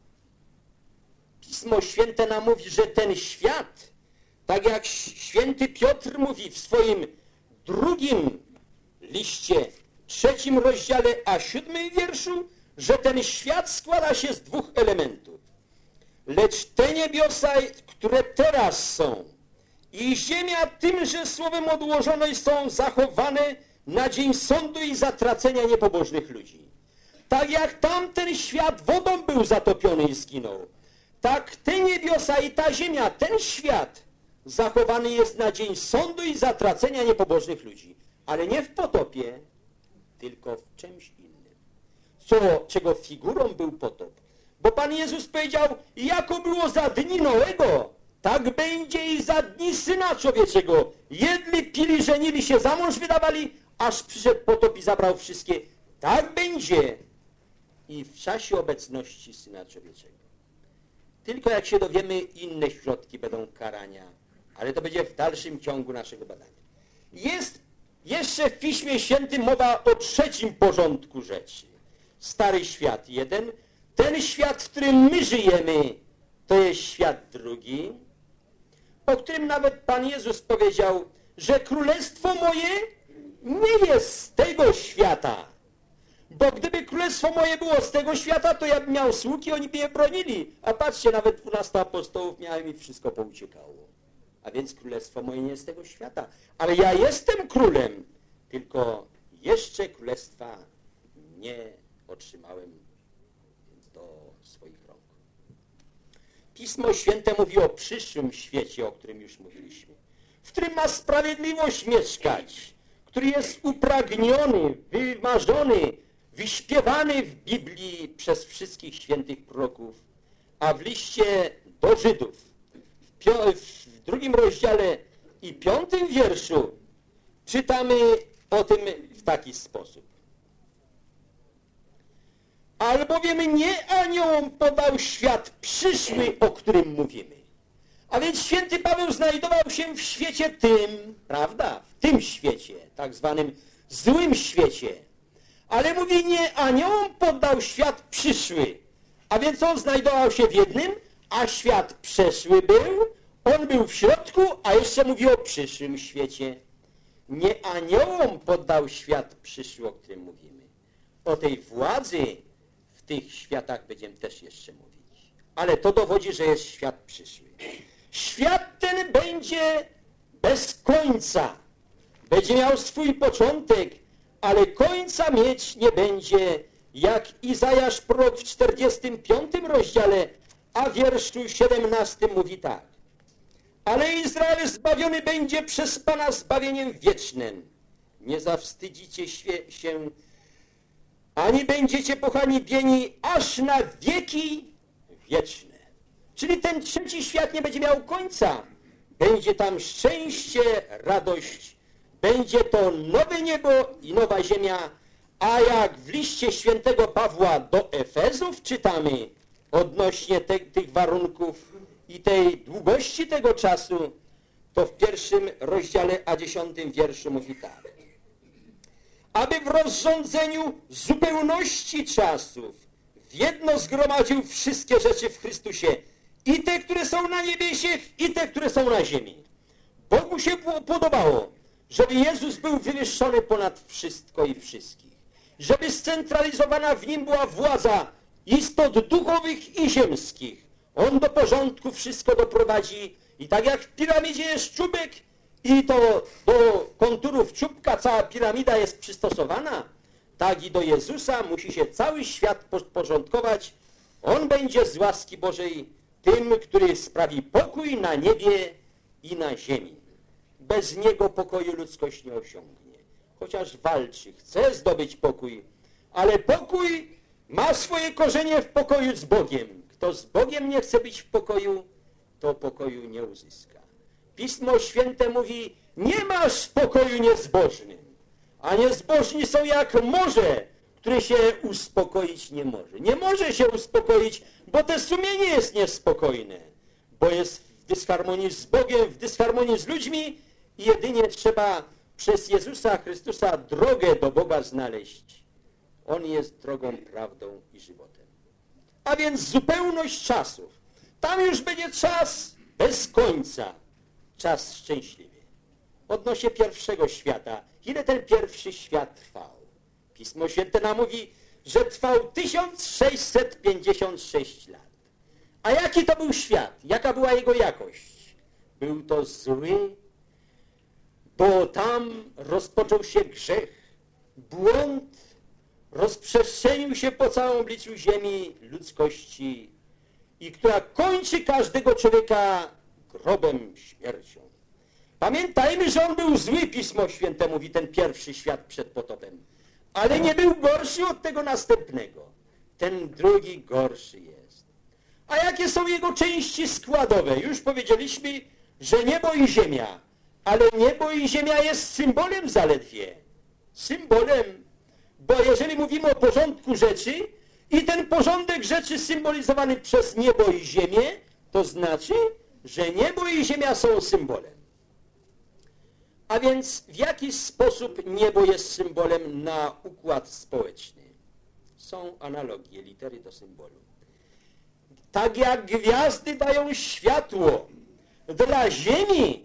Pismo Święte nam mówi, że ten świat, tak jak święty Piotr mówi w swoim drugim liście, trzecim rozdziale, a siódmym wierszu, że ten świat składa się z dwóch elementów. Lecz te niebiosa, które teraz są, i ziemia tymże słowem odłożone są zachowane na dzień sądu i zatracenia niepobożnych ludzi. Tak jak tamten świat wodą był zatopiony i zginął, tak te niebiosa i ta ziemia, ten świat zachowany jest na dzień sądu i zatracenia niepobożnych ludzi. Ale nie w potopie, tylko w czymś innym. Co, czego figurą był potop. Bo Pan Jezus powiedział, jako było za dni Noego, tak będzie i za dni Syna Człowieczego. Jedli, pili, żenili się, za mąż wydawali, aż przyszedł potop i zabrał wszystkie. Tak będzie i w czasie obecności Syna Człowieczego. Tylko jak się dowiemy, inne środki będą karania, ale to będzie w dalszym ciągu naszego badania. Jest jeszcze w Piśmie Świętym mowa o trzecim porządku rzeczy. Stary świat jeden, ten świat, w którym my żyjemy, to jest świat drugi, o którym nawet Pan Jezus powiedział, że królestwo moje nie jest z tego świata. Bo gdyby królestwo moje było z tego świata, to ja bym miał sługi, oni by je bronili. A patrzcie, nawet dwunastu apostołów miałem i wszystko pouciekało. A więc królestwo moje nie jest z tego świata. Ale ja jestem królem, tylko jeszcze królestwa nie otrzymałem do swoich rąk. Pismo Święte mówi o przyszłym świecie, o którym już mówiliśmy, w którym ma sprawiedliwość mieszkać, który jest upragniony, wymarzony, wyśpiewany w Biblii przez wszystkich świętych proroków, a w liście do Żydów, w, w drugim rozdziale i piątym wierszu czytamy o tym w taki sposób. Albowiem nie aniołom podał świat przyszły, o którym mówimy. A więc święty Paweł znajdował się w świecie tym, prawda, w tym świecie, tak zwanym złym świecie. Ale mówi, nie aniołom poddał świat przyszły. A więc on znajdował się w jednym, a świat przeszły był, on był w środku, a jeszcze mówi o przyszłym świecie. Nie aniołom poddał świat przyszły, o którym mówimy. O tej władzy w tych światach będziemy też jeszcze mówić. Ale to dowodzi, że jest świat przyszły. Świat ten będzie bez końca. Będzie miał swój początek, ale końca mieć nie będzie, jak Izajasz prorok w czterdziestym piątym rozdziale, a wierszu siedemnastym mówi tak. Ale Izrael zbawiony będzie przez Pana zbawieniem wiecznym nie zawstydzicie się, ani będziecie pohańbieni aż na wieki wieczne. Czyli ten trzeci świat nie będzie miał końca. Będzie tam szczęście, radość. Będzie to nowe niebo i nowa ziemia. A jak w liście świętego Pawła do Efezów czytamy odnośnie te, tych warunków i tej długości tego czasu, to w pierwszym rozdziale, a dziesiątym wierszu mówi tak. Aby w rozrządzeniu zupełności czasów w jedno zgromadził wszystkie rzeczy w Chrystusie, i te, które są na niebiesiech, i te, które są na ziemi. Bogu się podobało, żeby Jezus był wywyższony ponad wszystko i wszystkich. Żeby scentralizowana w Nim była władza istot duchowych i ziemskich. On do porządku wszystko doprowadzi i tak jak w piramidzie jest czubek i to do konturów czubka cała piramida jest przystosowana, tak i do Jezusa musi się cały świat podporządkować. On będzie z łaski Bożej tym, który sprawi pokój na niebie i na ziemi. Bez Niego pokoju ludzkość nie osiągnie. Chociaż walczy, chce zdobyć pokój, ale pokój ma swoje korzenie w pokoju z Bogiem. Kto z Bogiem nie chce być w pokoju, to pokoju nie uzyska. Pismo Święte mówi, nie masz spokoju niezbożnym, a niezbożni są jak morze, które się uspokoić nie może. Nie może się uspokoić, bo to sumienie jest niespokojne, bo jest w dysharmonii z Bogiem, w dysharmonii z ludźmi i jedynie trzeba przez Jezusa Chrystusa drogę do Boga znaleźć. On jest drogą, prawdą i żywotem. A więc zupełność czasów. Tam już będzie czas bez końca. Czas szczęśliwy. Odnośnie pierwszego świata. Ile ten pierwszy świat trwał? Pismo Święte nam mówi, że trwał tysiąc sześćset pięćdziesiąt sześć lat. A jaki to był świat? Jaka była jego jakość? Był to zły, bo tam rozpoczął się grzech, błąd, rozprzestrzenił się po całym obliczu ziemi ludzkości i która kończy każdego człowieka grobem, śmiercią. Pamiętajmy, że on był zły, Pismo Święte mówi, ten pierwszy świat przed potopem. Ale nie był gorszy od tego następnego. Ten drugi gorszy jest. A jakie są jego części składowe? Już powiedzieliśmy, że niebo i ziemia. Ale niebo i ziemia jest symbolem zaledwie. Symbolem. Bo jeżeli mówimy o porządku rzeczy i ten porządek rzeczy symbolizowany przez niebo i ziemię, to znaczy, że niebo i ziemia są symbolem. A więc w jaki sposób niebo jest symbolem na układ społeczny? Są analogie, litery do symbolu. Tak jak gwiazdy dają światło dla ziemi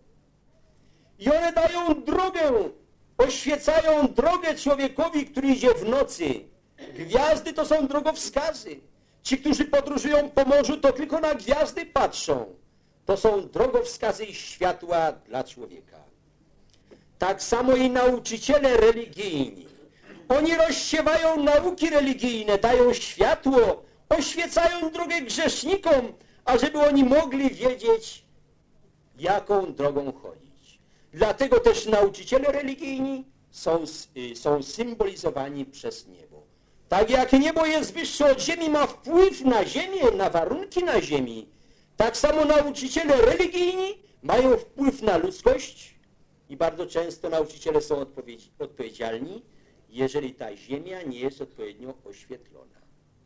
i one dają drogę, oświecają drogę człowiekowi, który idzie w nocy. Gwiazdy to są drogowskazy. Ci, którzy podróżują po morzu, to tylko na gwiazdy patrzą. To są drogowskazy i światła dla człowieka. Tak samo i nauczyciele religijni. Oni rozsiewają nauki religijne, dają światło, oświecają drogę grzesznikom, ażeby oni mogli wiedzieć, jaką drogą chodzić. Dlatego też nauczyciele religijni są, są symbolizowani przez niebo. Tak jak niebo jest wyższe od ziemi, ma wpływ na ziemię, na warunki na ziemi, tak samo nauczyciele religijni mają wpływ na ludzkość i bardzo często nauczyciele są odpowiedzi, odpowiedzialni, jeżeli ta ziemia nie jest odpowiednio oświetlona.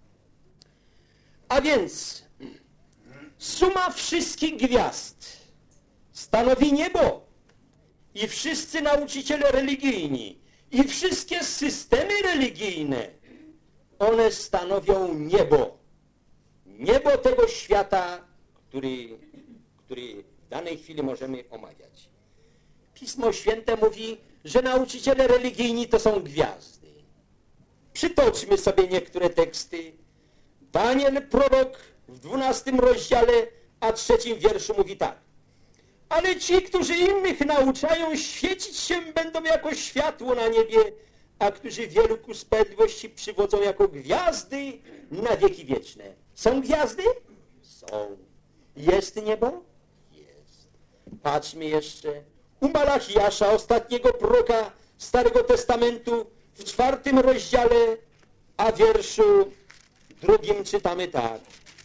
A więc suma wszystkich gwiazd stanowi niebo i wszyscy nauczyciele religijni i wszystkie systemy religijne, one stanowią niebo. Niebo tego świata, który, który w danej chwili możemy omawiać. Pismo Święte mówi, że nauczyciele religijni to są gwiazdy. Przytoczmy sobie niektóre teksty. Daniel, prorok, w dwunastym rozdziale, a trzecim wierszu mówi tak. Ale ci, którzy innych nauczają, świecić się będą jako światło na niebie, a którzy wielu ku sprawiedliwości przywodzą jako gwiazdy na wieki wieczne. Są gwiazdy? Są. Jest niebo? Jest. Patrzmy jeszcze. U Malachiasza, ostatniego proroka, Starego Testamentu w czwartym rozdziale, a wierszu drugim czytamy tak.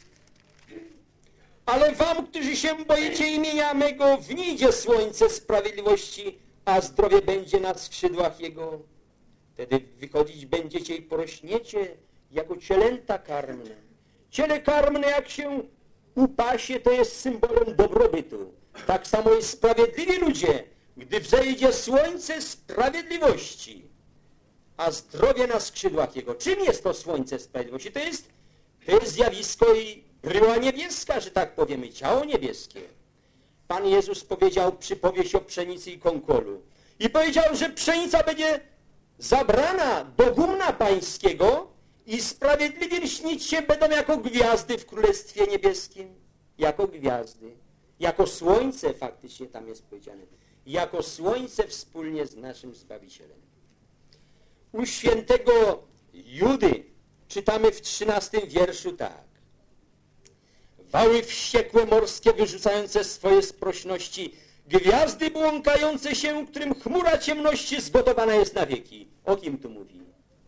Ale wam, którzy się boicie imienia mego, wniedzie słońce sprawiedliwości, a zdrowie będzie na skrzydłach jego. Wtedy wychodzić będziecie i porośniecie jako cielęta karmne. Ciele karmne, jak się upasie, to jest symbolem dobrobytu. Tak samo i sprawiedliwi ludzie, gdy wzejdzie słońce sprawiedliwości, a zdrowie na skrzydłach jego. Czym jest to słońce sprawiedliwości? To jest, to jest zjawisko i bryła niebieska, że tak powiemy, ciało niebieskie. Pan Jezus powiedział przypowieść o pszenicy i konkolu. I powiedział, że pszenica będzie zabrana do gumna pańskiego i sprawiedliwi lśnić się będą jako gwiazdy w Królestwie Niebieskim. Jako gwiazdy. Jako słońce, faktycznie tam jest powiedziane. Jako słońce wspólnie z naszym Zbawicielem. U świętego Judy czytamy w trzynastym wierszu tak. Wały wściekłe morskie wyrzucające swoje sprośności, gwiazdy błąkające się, którym chmura ciemności zgotowana jest na wieki. O kim tu mówi?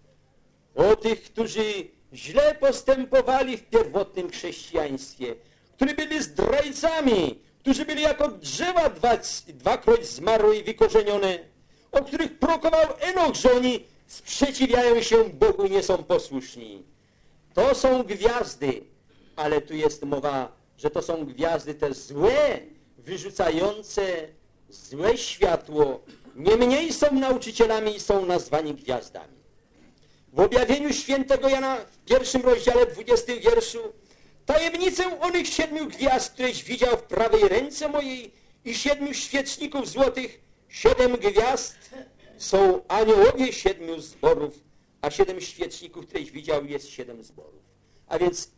O tych, którzy źle postępowali w pierwotnym chrześcijaństwie, którzy byli zdrajcami, którzy byli jako drzewa dwa, dwakroć zmarłe i wykorzenione, o których prorokował Enoch, że oni sprzeciwiają się Bogu i nie są posłuszni. To są gwiazdy, ale tu jest mowa, że to są gwiazdy te złe, wyrzucające złe światło. Niemniej są nauczycielami i są nazwani gwiazdami. W objawieniu świętego Jana w pierwszym rozdziale, dwudziestym wierszu, tajemnicę onych siedmiu gwiazd, któreś widział w prawej ręce mojej i siedmiu świeczników złotych, siedem gwiazd są aniołowie siedmiu zborów, a siedem świeczników, któreś widział, jest siedem zborów. A więc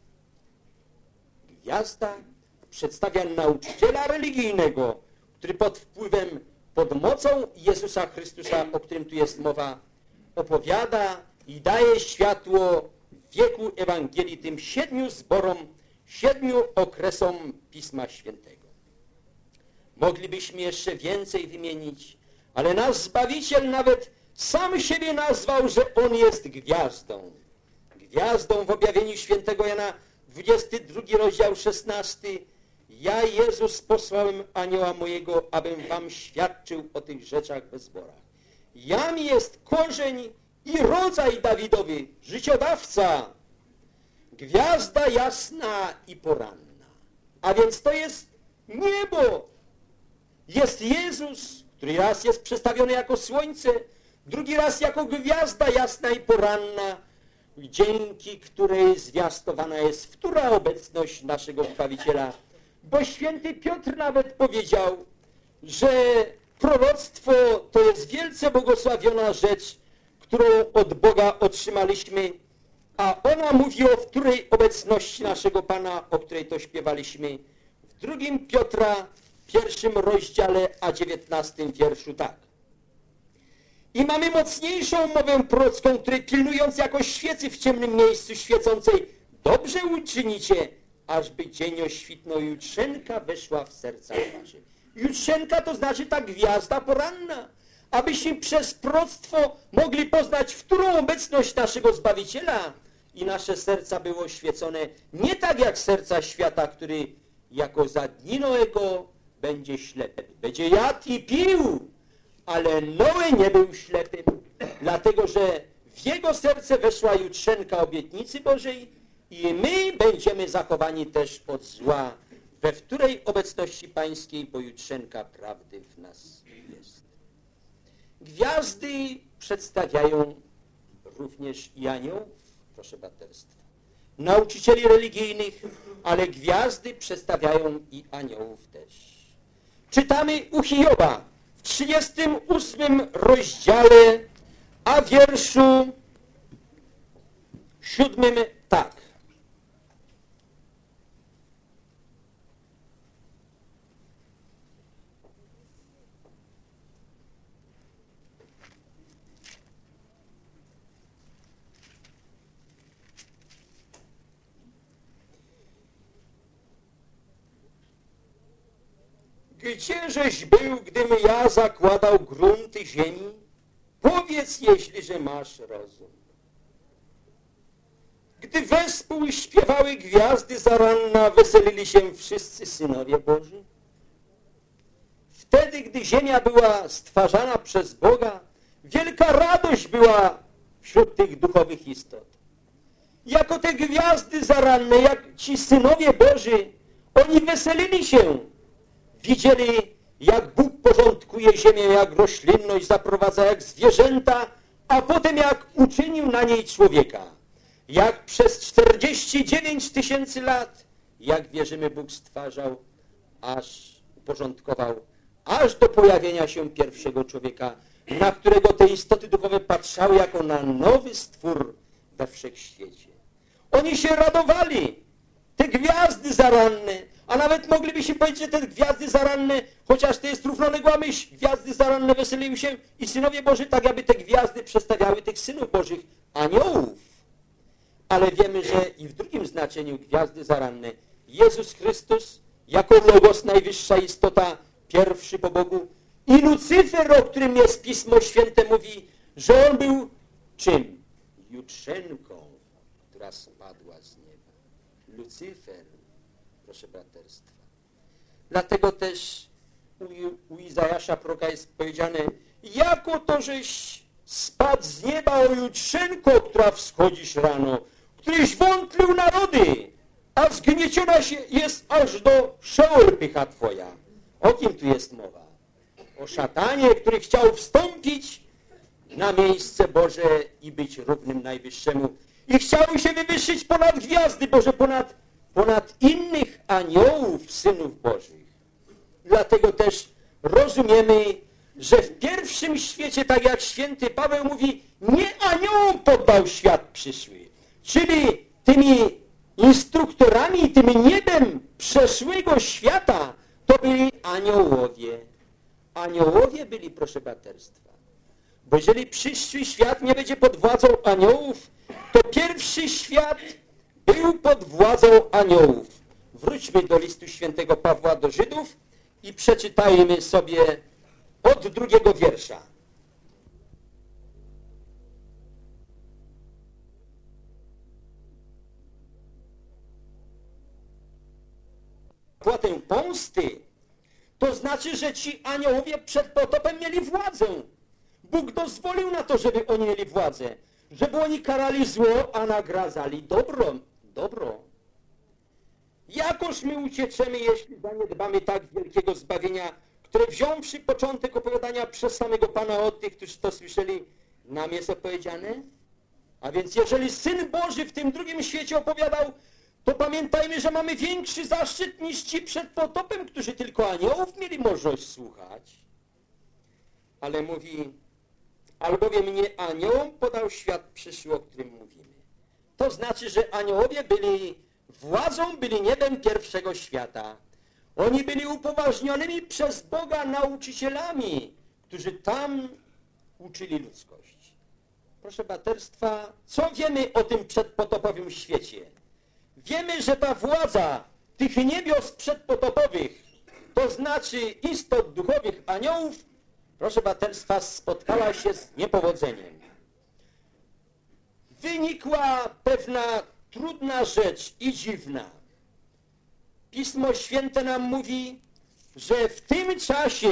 gwiazda przedstawia nauczyciela religijnego, który pod wpływem, pod mocą Jezusa Chrystusa, o którym tu jest mowa, opowiada i daje światło wieku Ewangelii tym siedmiu zborom, siedmiu okresom Pisma Świętego. Moglibyśmy jeszcze więcej wymienić, ale nasz Zbawiciel nawet sam siebie nazwał, że On jest gwiazdą. Gwiazdą w objawieniu świętego Jana, dwudziesty drugi rozdział, szesnasty. Ja, Jezus, posłałem anioła mojego, abym wam świadczył o tych rzeczach we zborach. Jam jest korzeń i rodzaj Dawidowy, życiodawca, gwiazda jasna i poranna. A więc to jest niebo. Jest Jezus, który raz jest przedstawiony jako słońce, drugi raz jako gwiazda jasna i poranna, dzięki której zwiastowana jest wtóra obecność naszego Zbawiciela. Bo święty Piotr nawet powiedział, że proroctwo to jest wielce błogosławiona rzecz, którą od Boga otrzymaliśmy, a ona mówi o wtórej obecności naszego Pana, o której to śpiewaliśmy w drugim Piotra, pierwszym rozdziale, a dziewiętnastym wierszu tak. I mamy mocniejszą mowę prorocką, której pilnując jako świecy w ciemnym miejscu świecącej, dobrze uczynicie, ażby dzień oświtnął, jutrzenka weszła w serca wasze. Jutrzenka to znaczy ta gwiazda poranna, abyśmy przez proroctwo mogli poznać wtórą obecność naszego Zbawiciela i nasze serca były oświecone nie tak jak serca świata, który jako za dni Noego będzie ślepy. Będzie jadł i pił, ale Noe nie był ślepym, dlatego że w jego serce weszła jutrzenka obietnicy Bożej i my będziemy zachowani też od zła, we wtórej obecności pańskiej, bo jutrzenka prawdy w nas jest. Gwiazdy przedstawiają również i aniołów, proszę braterstwa, nauczycieli religijnych, ale gwiazdy przedstawiają i aniołów też. Czytamy u Hioba w trzydziestym ósmym rozdziale, a wierszu siódmym tak. Gdzieżeś był, gdym ja zakładał grunty ziemi? Powiedz, jeśli że masz rozum. Gdy wespół śpiewały gwiazdy zaranna, weselili się wszyscy synowie Boży. Wtedy, gdy ziemia była stwarzana przez Boga, wielka radość była wśród tych duchowych istot. Jako te gwiazdy zaranne, jak ci synowie Boży, oni weselili się. Widzieli, jak Bóg porządkuje ziemię, jak roślinność zaprowadza, jak zwierzęta, a potem jak uczynił na niej człowieka. Jak przez czterdzieści dziewięć tysięcy lat, jak wierzymy, Bóg stwarzał, aż uporządkował, aż do pojawienia się pierwszego człowieka, na którego te istoty duchowe patrzały jako na nowy stwór we wszechświecie. Oni się radowali, te gwiazdy zaranne, a nawet moglibyśmy powiedzieć, że te gwiazdy zaranne, chociaż to jest równoległa myśl, gwiazdy zaranne weseliły się i synowie Boży, tak jakby te gwiazdy przedstawiały tych synów Bożych, aniołów. Ale wiemy, że i w drugim znaczeniu gwiazdy zaranne Jezus Chrystus jako Logos, najwyższa istota, pierwszy po Bogu, i Lucyfer, o którym jest Pismo Święte, mówi, że on był czym? Jutrzenką, która spadła z nieba. Lucyfer, proszę braterstwa. Dlatego też u, u Izajasza proroka jest powiedziane, jako to, żeś spadł z nieba, o jutrzenko, która wschodzisz rano, któryś wątplił narody, a zgnieciona się jest aż do Szeol pycha twoja. O kim tu jest mowa? O szatanie, który chciał wstąpić na miejsce Boże i być równym Najwyższemu. I chciał się wywyższyć ponad gwiazdy Boże, ponad, ponad innych aniołów, synów Bożych. Dlatego też rozumiemy, że w pierwszym świecie, tak jak święty Paweł mówi, nie aniołom poddał świat przyszły, czyli tymi instruktorami, tym niebem przeszłego świata, to byli aniołowie. Aniołowie byli, proszę braterstwa. Bo jeżeli przyszły świat nie będzie pod władzą aniołów, to pierwszy świat był pod władzą aniołów. Wróćmy do listu świętego Pawła do Żydów i przeczytajmy sobie od drugiego wiersza. Płatę pomsty, to znaczy, że ci aniołowie przed potopem mieli władzę. Bóg dozwolił na to, żeby oni mieli władzę, żeby oni karali zło, a nagradzali dobro. dobro. Jakoż my ucieczemy, jeśli zaniedbamy tak wielkiego zbawienia, które wziąwszy początek opowiadania przez samego Pana od tych, którzy to słyszeli, nam jest opowiedziane? A więc jeżeli Syn Boży w tym drugim świecie opowiadał, to pamiętajmy, że mamy większy zaszczyt niż ci przed potopem, którzy tylko aniołów mieli możliwość słuchać. Ale mówi, albowiem nie aniołom podał świat przyszły, o którym mówimy. To znaczy, że aniołowie byli władzą, byli niebem pierwszego świata. Oni byli upoważnionymi przez Boga nauczycielami, którzy tam uczyli ludzkość. Proszę braterstwa, co wiemy o tym przedpotopowym świecie? Wiemy, że ta władza tych niebios przedpotopowych, to znaczy istot duchowych aniołów, proszę braterstwa, spotkała się z niepowodzeniem. Wynikła pewna trudna rzecz i dziwna. Pismo Święte nam mówi, że w tym czasie,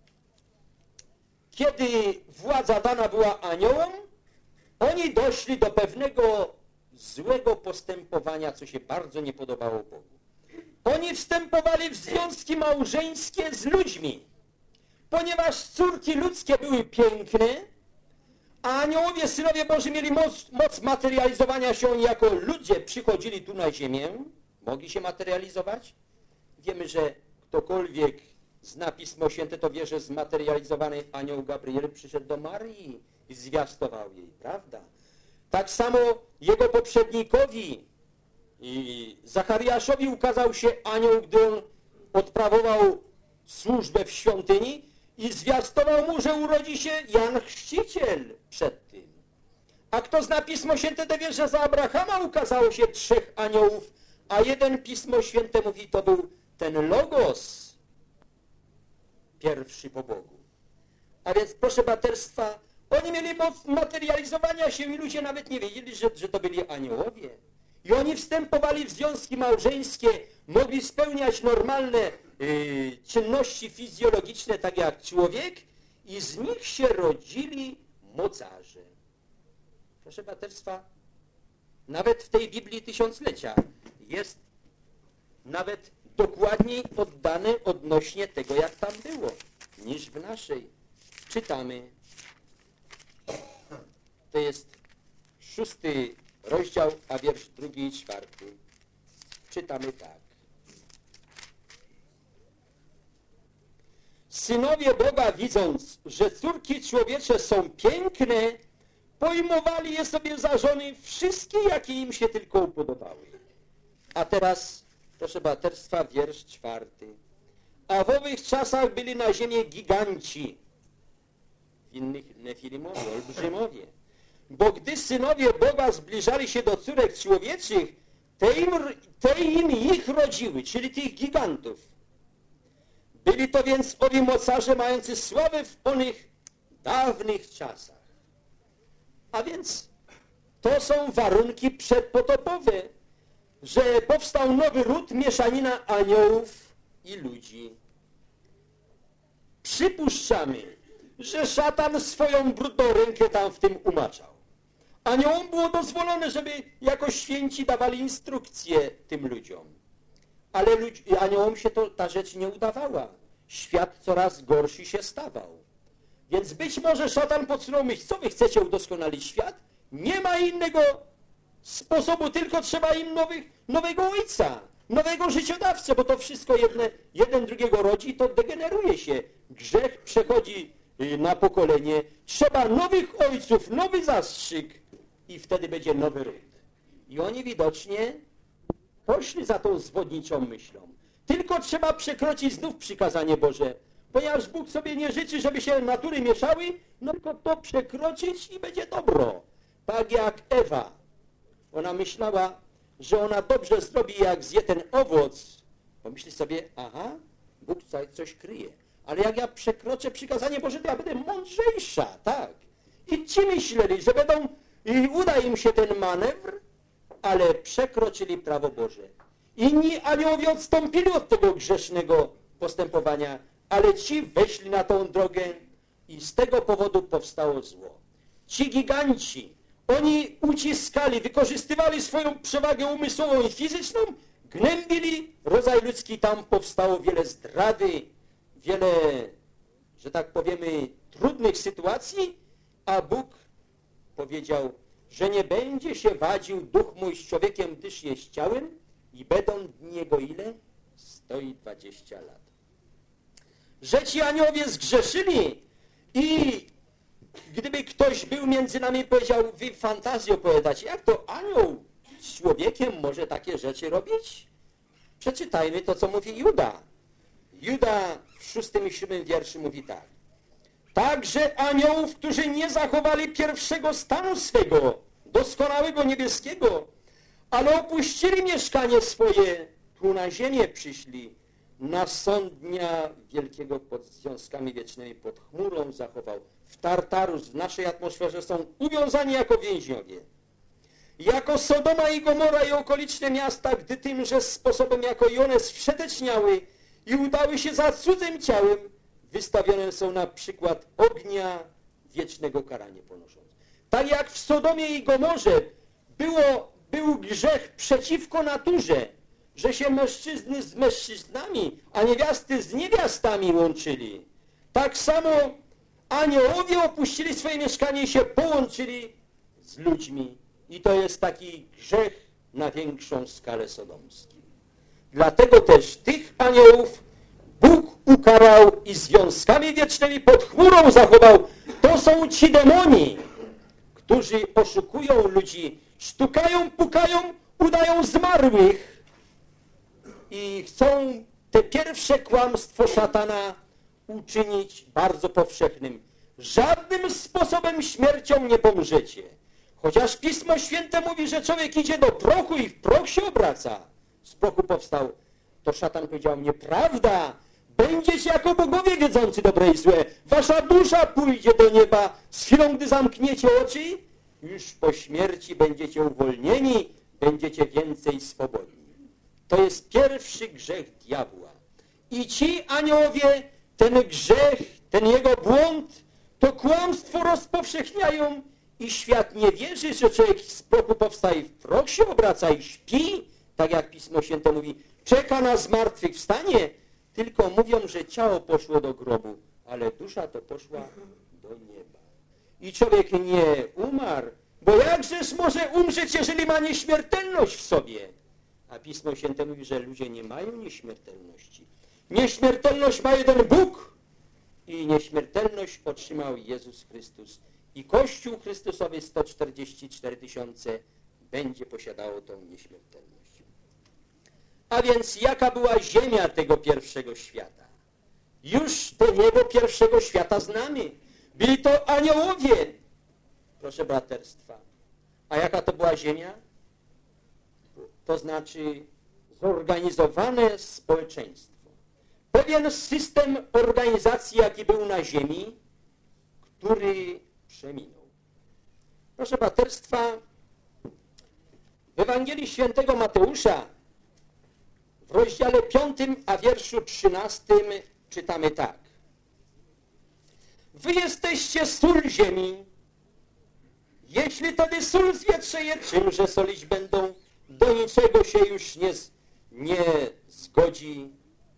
kiedy władza dana była aniołom, oni doszli do pewnego złego postępowania, co się bardzo nie podobało Bogu. Oni wstępowali w związki małżeńskie z ludźmi, ponieważ córki ludzkie były piękne, a aniołowie, synowie Boży mieli moc, moc materializowania się. Oni jako ludzie przychodzili tu na ziemię, mogli się materializować. Wiemy, że ktokolwiek zna Pismo Święte, to wie, że zmaterializowany anioł Gabriel przyszedł do Marii i zwiastował jej, prawda? Tak samo jego poprzednikowi i Zachariaszowi ukazał się anioł, gdy on odprawował służbę w świątyni i zwiastował mu, że urodzi się Jan Chrzciciel przed tym. A kto zna Pismo Święte, to wie, że za Abrahama ukazało się trzech aniołów, a jeden Pismo Święte mówi, to był ten Logos, pierwszy po Bogu. A więc, proszę braterstwa, Oni mieli moc materializowania się i ludzie nawet nie wiedzieli, że, że to byli aniołowie. I oni wstępowali w związki małżeńskie, mogli spełniać normalne y, czynności fizjologiczne, tak jak człowiek, i z nich się rodzili mocarze. Proszę braterstwa, nawet w tej Biblii Tysiąclecia jest nawet dokładniej oddane odnośnie tego, jak tam było, niż w naszej. Czytamy, to jest szósty rozdział, a wiersz drugi i czwarty. Czytamy tak. Synowie Boga, widząc, że córki człowiecze są piękne, pojmowali je sobie za żony wszystkie, jakie im się tylko upodobały. A teraz, proszę braterstwa, wiersz czwarty. A w owych czasach byli na ziemię giganci, w innych Nefilimowie, olbrzymowie. Bo gdy synowie Boga zbliżali się do córek człowieczych, te im, te im ich rodziły, czyli tych gigantów. Byli to więc owi mocarze mający sławę w onych dawnych czasach. A więc to są warunki przedpotopowe, że powstał nowy ród, mieszanina aniołów i ludzi. Przypuszczamy, że szatan swoją brudną rękę tam w tym umaczał. Aniołom było dozwolone, żeby jako święci dawali instrukcje tym ludziom. Ale ludzi, aniołom się to, ta rzecz nie udawała. Świat coraz gorszy się stawał. Więc być może szatan podsunął myśl, co wy chcecie udoskonalić świat? Nie ma innego sposobu, tylko trzeba im nowych, nowego ojca, nowego życiodawcę, bo to wszystko jedne, jeden drugiego rodzi i to degeneruje się. Grzech przechodzi na pokolenie. Trzeba nowych ojców, nowy zastrzyk i wtedy będzie nowy ród. I oni widocznie poszli za tą zwodniczą myślą. Tylko trzeba przekroczyć znów przykazanie Boże, ponieważ Bóg sobie nie życzy, żeby się natury mieszały, no tylko to przekroczyć i będzie dobro. Tak jak Ewa. Ona myślała, że ona dobrze zrobi, jak zje ten owoc. Pomyśli sobie, aha, Bóg tutaj coś kryje. Ale jak ja przekroczę przykazanie Boże, to ja będę mądrzejsza, tak. I ci myśleli, że będą, i uda im się ten manewr, ale przekroczyli prawo Boże. Inni aniołowie odstąpili od tego grzesznego postępowania, ale ci weszli na tą drogę i z tego powodu powstało zło. Ci giganci, oni uciskali, wykorzystywali swoją przewagę umysłową i fizyczną, gnębili rodzaj ludzki, tam powstało wiele zdrady, wiele, że tak powiemy, trudnych sytuacji, a Bóg powiedział, że nie będzie się wadził duch mój z człowiekiem, gdyż jest ciałem i będą dni jego ile? sto dwadzieścia lat. Że ci aniołowie zgrzeszyli i gdyby ktoś był między nami i powiedział, wy fantazję opowiadacie, jak to anioł z człowiekiem może takie rzeczy robić? Przeczytajmy to, co mówi Juda. Juda w szóstym i siódmym wierszu mówi tak. Także aniołów, którzy nie zachowali pierwszego stanu swego, doskonałego niebieskiego, ale opuścili mieszkanie swoje, tu na ziemię przyszli, na sąd dnia wielkiego pod związkami wiecznymi, pod chmurą zachował. W Tartarus, w naszej atmosferze są uwiązani jako więźniowie. Jako Sodoma i Gomora i okoliczne miasta, gdy tymże sposobem jako i one wszeteczniały i udały się za cudzym ciałem, wystawione są na przykład ognia wiecznego karania ponosząc. Tak jak w Sodomie i Gomorze było, był grzech przeciwko naturze, że się mężczyzny z mężczyznami, a niewiasty z niewiastami łączyli. Tak samo aniołowie opuścili swoje mieszkanie i się połączyli z ludźmi. I to jest taki grzech na większą skalę sodomski. Dlatego też tych aniołów Bóg ukarał i związkami wiecznymi pod chmurą zachował. To są ci demoni, którzy oszukują ludzi, sztukają, pukają, udają zmarłych i chcą te pierwsze kłamstwo szatana uczynić bardzo powszechnym. Żadnym sposobem śmiercią nie pomrzecie. Chociaż Pismo Święte mówi, że człowiek idzie do prochu i w proch się obraca. Z prochu powstał. To szatan powiedział, nieprawda. Będziecie jako bogowie wiedzący dobre i złe. Wasza dusza pójdzie do nieba. Z chwilą, gdy zamkniecie oczy, już po śmierci będziecie uwolnieni, będziecie więcej swobodni. To jest pierwszy grzech diabła. I ci aniołowie ten grzech, ten jego błąd, to kłamstwo rozpowszechniają i świat nie wierzy, że człowiek z prochu powstaje, w proch się obraca i śpi, tak jak Pismo Święte mówi, czeka na zmartwychwstanie, tylko mówią, że ciało poszło do grobu, ale dusza to poszła do nieba. I człowiek nie umarł, bo jakżeż może umrzeć, jeżeli ma nieśmiertelność w sobie? A Pismo Święte mówi, że ludzie nie mają nieśmiertelności. Nieśmiertelność ma jeden Bóg i nieśmiertelność otrzymał Jezus Chrystus. I Kościół Chrystusowy sto czterdzieści cztery tysiące będzie posiadało tą nieśmiertelność. A więc jaka była ziemia tego pierwszego świata? Już tego pierwszego świata znamy. Byli to aniołowie, proszę braterstwa. A jaka to była ziemia? To znaczy zorganizowane społeczeństwo. Pewien system organizacji, jaki był na ziemi, który przeminął. Proszę braterstwa, w Ewangelii Świętego Mateusza w rozdziale piątym, a wierszu trzynastym czytamy tak. Wy jesteście sól ziemi. Jeśli tedy sól zwietrzeje, czymże solić będą? Do niczego się już nie, nie zgodzi,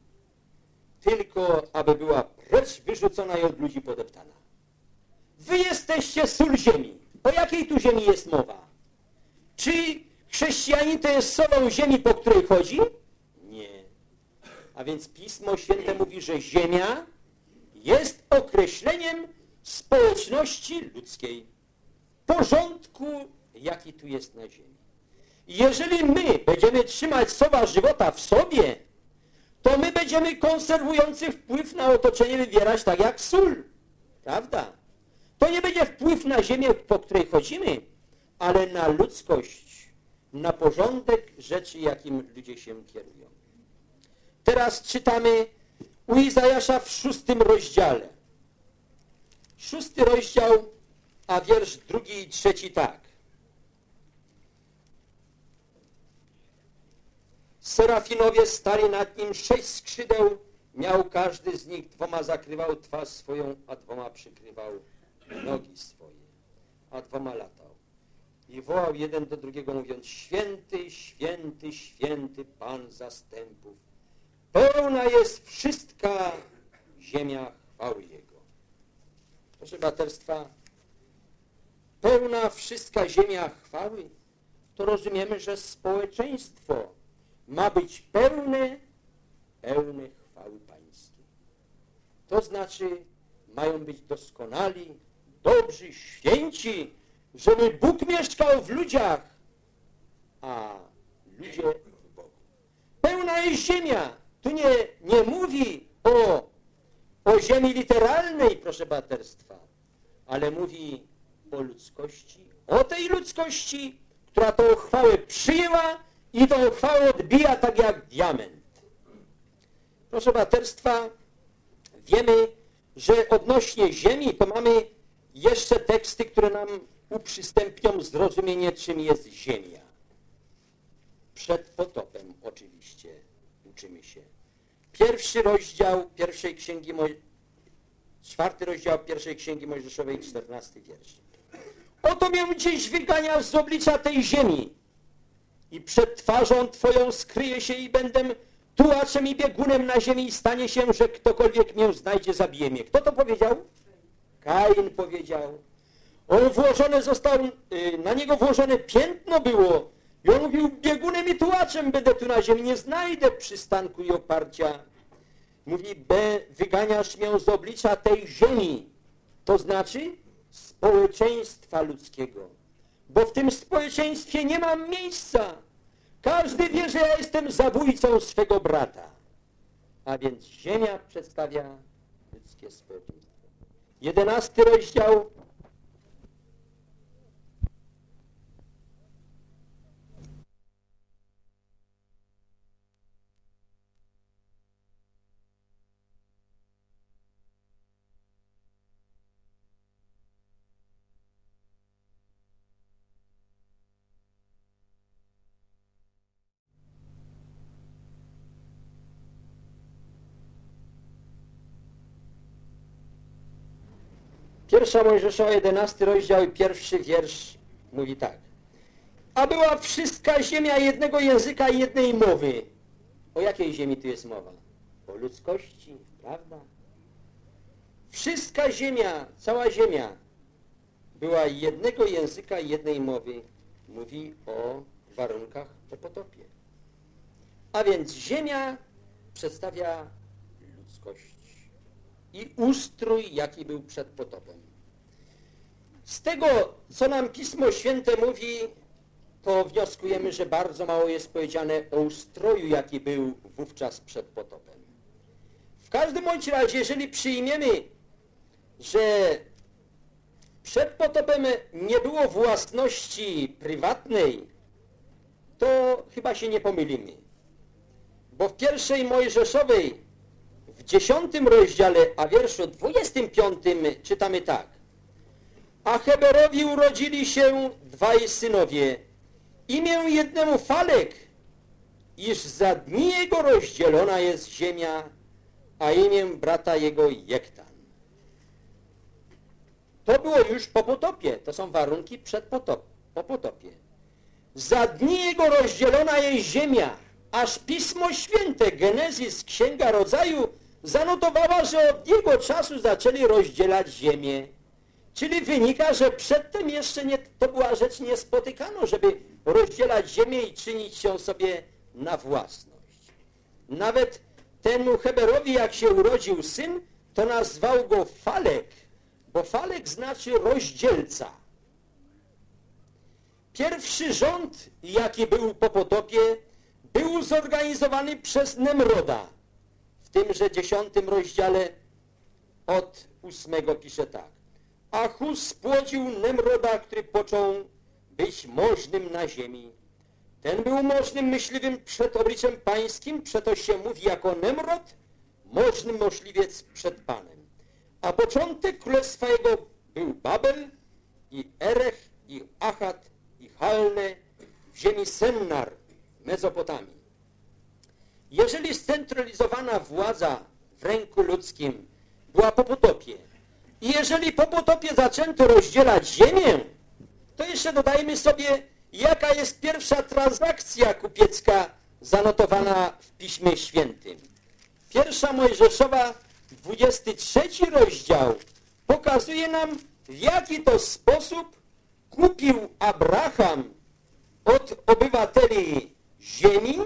tylko aby była precz wyrzucona i od ludzi podeptana. Wy jesteście sól ziemi. O jakiej tu ziemi jest mowa? Czy chrześcijanin to jest solą ziemi, po której chodzi? Nie. A więc Pismo Święte mówi, że ziemia jest określeniem społeczności ludzkiej. Porządku, jaki tu jest na ziemi. Jeżeli my będziemy trzymać sowa żywota w sobie, to my będziemy konserwujący wpływ na otoczenie wywierać tak jak sól. Prawda? To nie będzie wpływ na ziemię, po której chodzimy, ale na ludzkość, na porządek rzeczy, jakim ludzie się kierują. Teraz czytamy u Izajasza w szóstym rozdziale. Szósty rozdział, a wiersz drugi i trzeci tak. Serafinowie stali nad nim, sześć skrzydeł miał, każdy z nich dwoma zakrywał twarz swoją, a dwoma przykrywał nogi swoje, a dwoma latał. I wołał jeden do drugiego, mówiąc, święty, święty, święty Pan zastępów. Pełna jest wszystka ziemia chwały Jego. Proszę braterstwa, pełna wszystka ziemia chwały, to rozumiemy, że społeczeństwo ma być pełne, pełne chwały Pańskiej. To znaczy, mają być doskonali, dobrzy, święci, żeby Bóg mieszkał w ludziach, a ludzie w Bogu. Pełna jest ziemia. Tu nie, nie mówi o, o ziemi literalnej, proszę braterstwa, ale mówi o ludzkości, o tej ludzkości, która tą chwałę przyjęła i tą chwałę odbija tak jak diament. Proszę braterstwa, wiemy, że odnośnie ziemi to mamy jeszcze teksty, które nam uprzystępnią zrozumienie, czym jest ziemia. Przed potopem oczywiście uczymy się. Pierwszy rozdział pierwszej księgi, Mo... czwarty rozdział pierwszej księgi Mojżeszowej, czternasty wiersz. Oto mię gdzieś wygania z oblicza tej ziemi i przed twarzą Twoją skryję się i będę tułaczem i biegunem na ziemi i stanie się, że ktokolwiek mnie znajdzie, zabije mnie. Kto to powiedział? Kain powiedział. On włożony został, na niego włożone piętno było i on mówił, biegunem i tułaczem będę tu na ziemi, nie znajdę przystanku i oparcia. Mówi, be, wyganiasz mnie z oblicza tej ziemi, to znaczy społeczeństwa ludzkiego, bo w tym społeczeństwie nie mam miejsca. Każdy wie, że ja jestem zabójcą swego brata. A więc ziemia przedstawia ludzkie społeczeństwo. Jedenasty rozdział. Pierwsza Mojżeszowa, jedenasty rozdział i pierwszy wiersz mówi tak. A była wszystka ziemia jednego języka i jednej mowy. O jakiej ziemi tu jest mowa? O ludzkości, prawda? Wszystka ziemia, cała ziemia była jednego języka i jednej mowy. Mówi o warunkach po potopie. A więc ziemia przedstawia ludzkość i ustrój, jaki był przed potopem. Z tego, co nam Pismo Święte mówi, to wnioskujemy, że bardzo mało jest powiedziane o ustroju, jaki był wówczas przed potopem. W każdym bądź razie, jeżeli przyjmiemy, że przed potopem nie było własności prywatnej, to chyba się nie pomylimy. Bo w pierwszej Mojżeszowej, w dziesiątym rozdziale, a wierszu dwudziestym piątym czytamy tak. A Heberowi urodzili się dwaj synowie. Imię jednemu Falek, iż za dni jego rozdzielona jest ziemia, a imię brata jego Jektan. To było już po potopie. To są warunki przed potop, po potopie. Za dni jego rozdzielona jest ziemia, aż Pismo Święte, Genezis, Księga Rodzaju, zanotowała, że od jego czasu zaczęli rozdzielać ziemię. Czyli wynika, że przedtem jeszcze nie, to była rzecz niespotykaną, żeby rozdzielać ziemię i czynić ją sobie na własność. Nawet temu Heberowi, jak się urodził syn, to nazwał go Falek, bo Falek znaczy rozdzielca. Pierwszy rząd, jaki był po potopie, był zorganizowany przez Nemroda. W tymże dziesiątym rozdziale od ósmego pisze tak. Achuz spłodził Nemroda, który począł być możnym na ziemi. Ten był możnym myśliwym przed obliczem pańskim, przeto się mówi jako Nemrod, możny możliwiec przed Panem. A początek królestwa jego był Babel i Erech i Achat i Halne w ziemi Sennar w Mezopotamii. Jeżeli scentralizowana władza w ręku ludzkim była po potopie i jeżeli po potopie zaczęto rozdzielać ziemię, to jeszcze dodajmy sobie, jaka jest pierwsza transakcja kupiecka zanotowana w Piśmie Świętym. Pierwsza Mojżeszowa, dwudziesty trzeci rozdział pokazuje nam, w jaki to sposób kupił Abraham od obywateli ziemi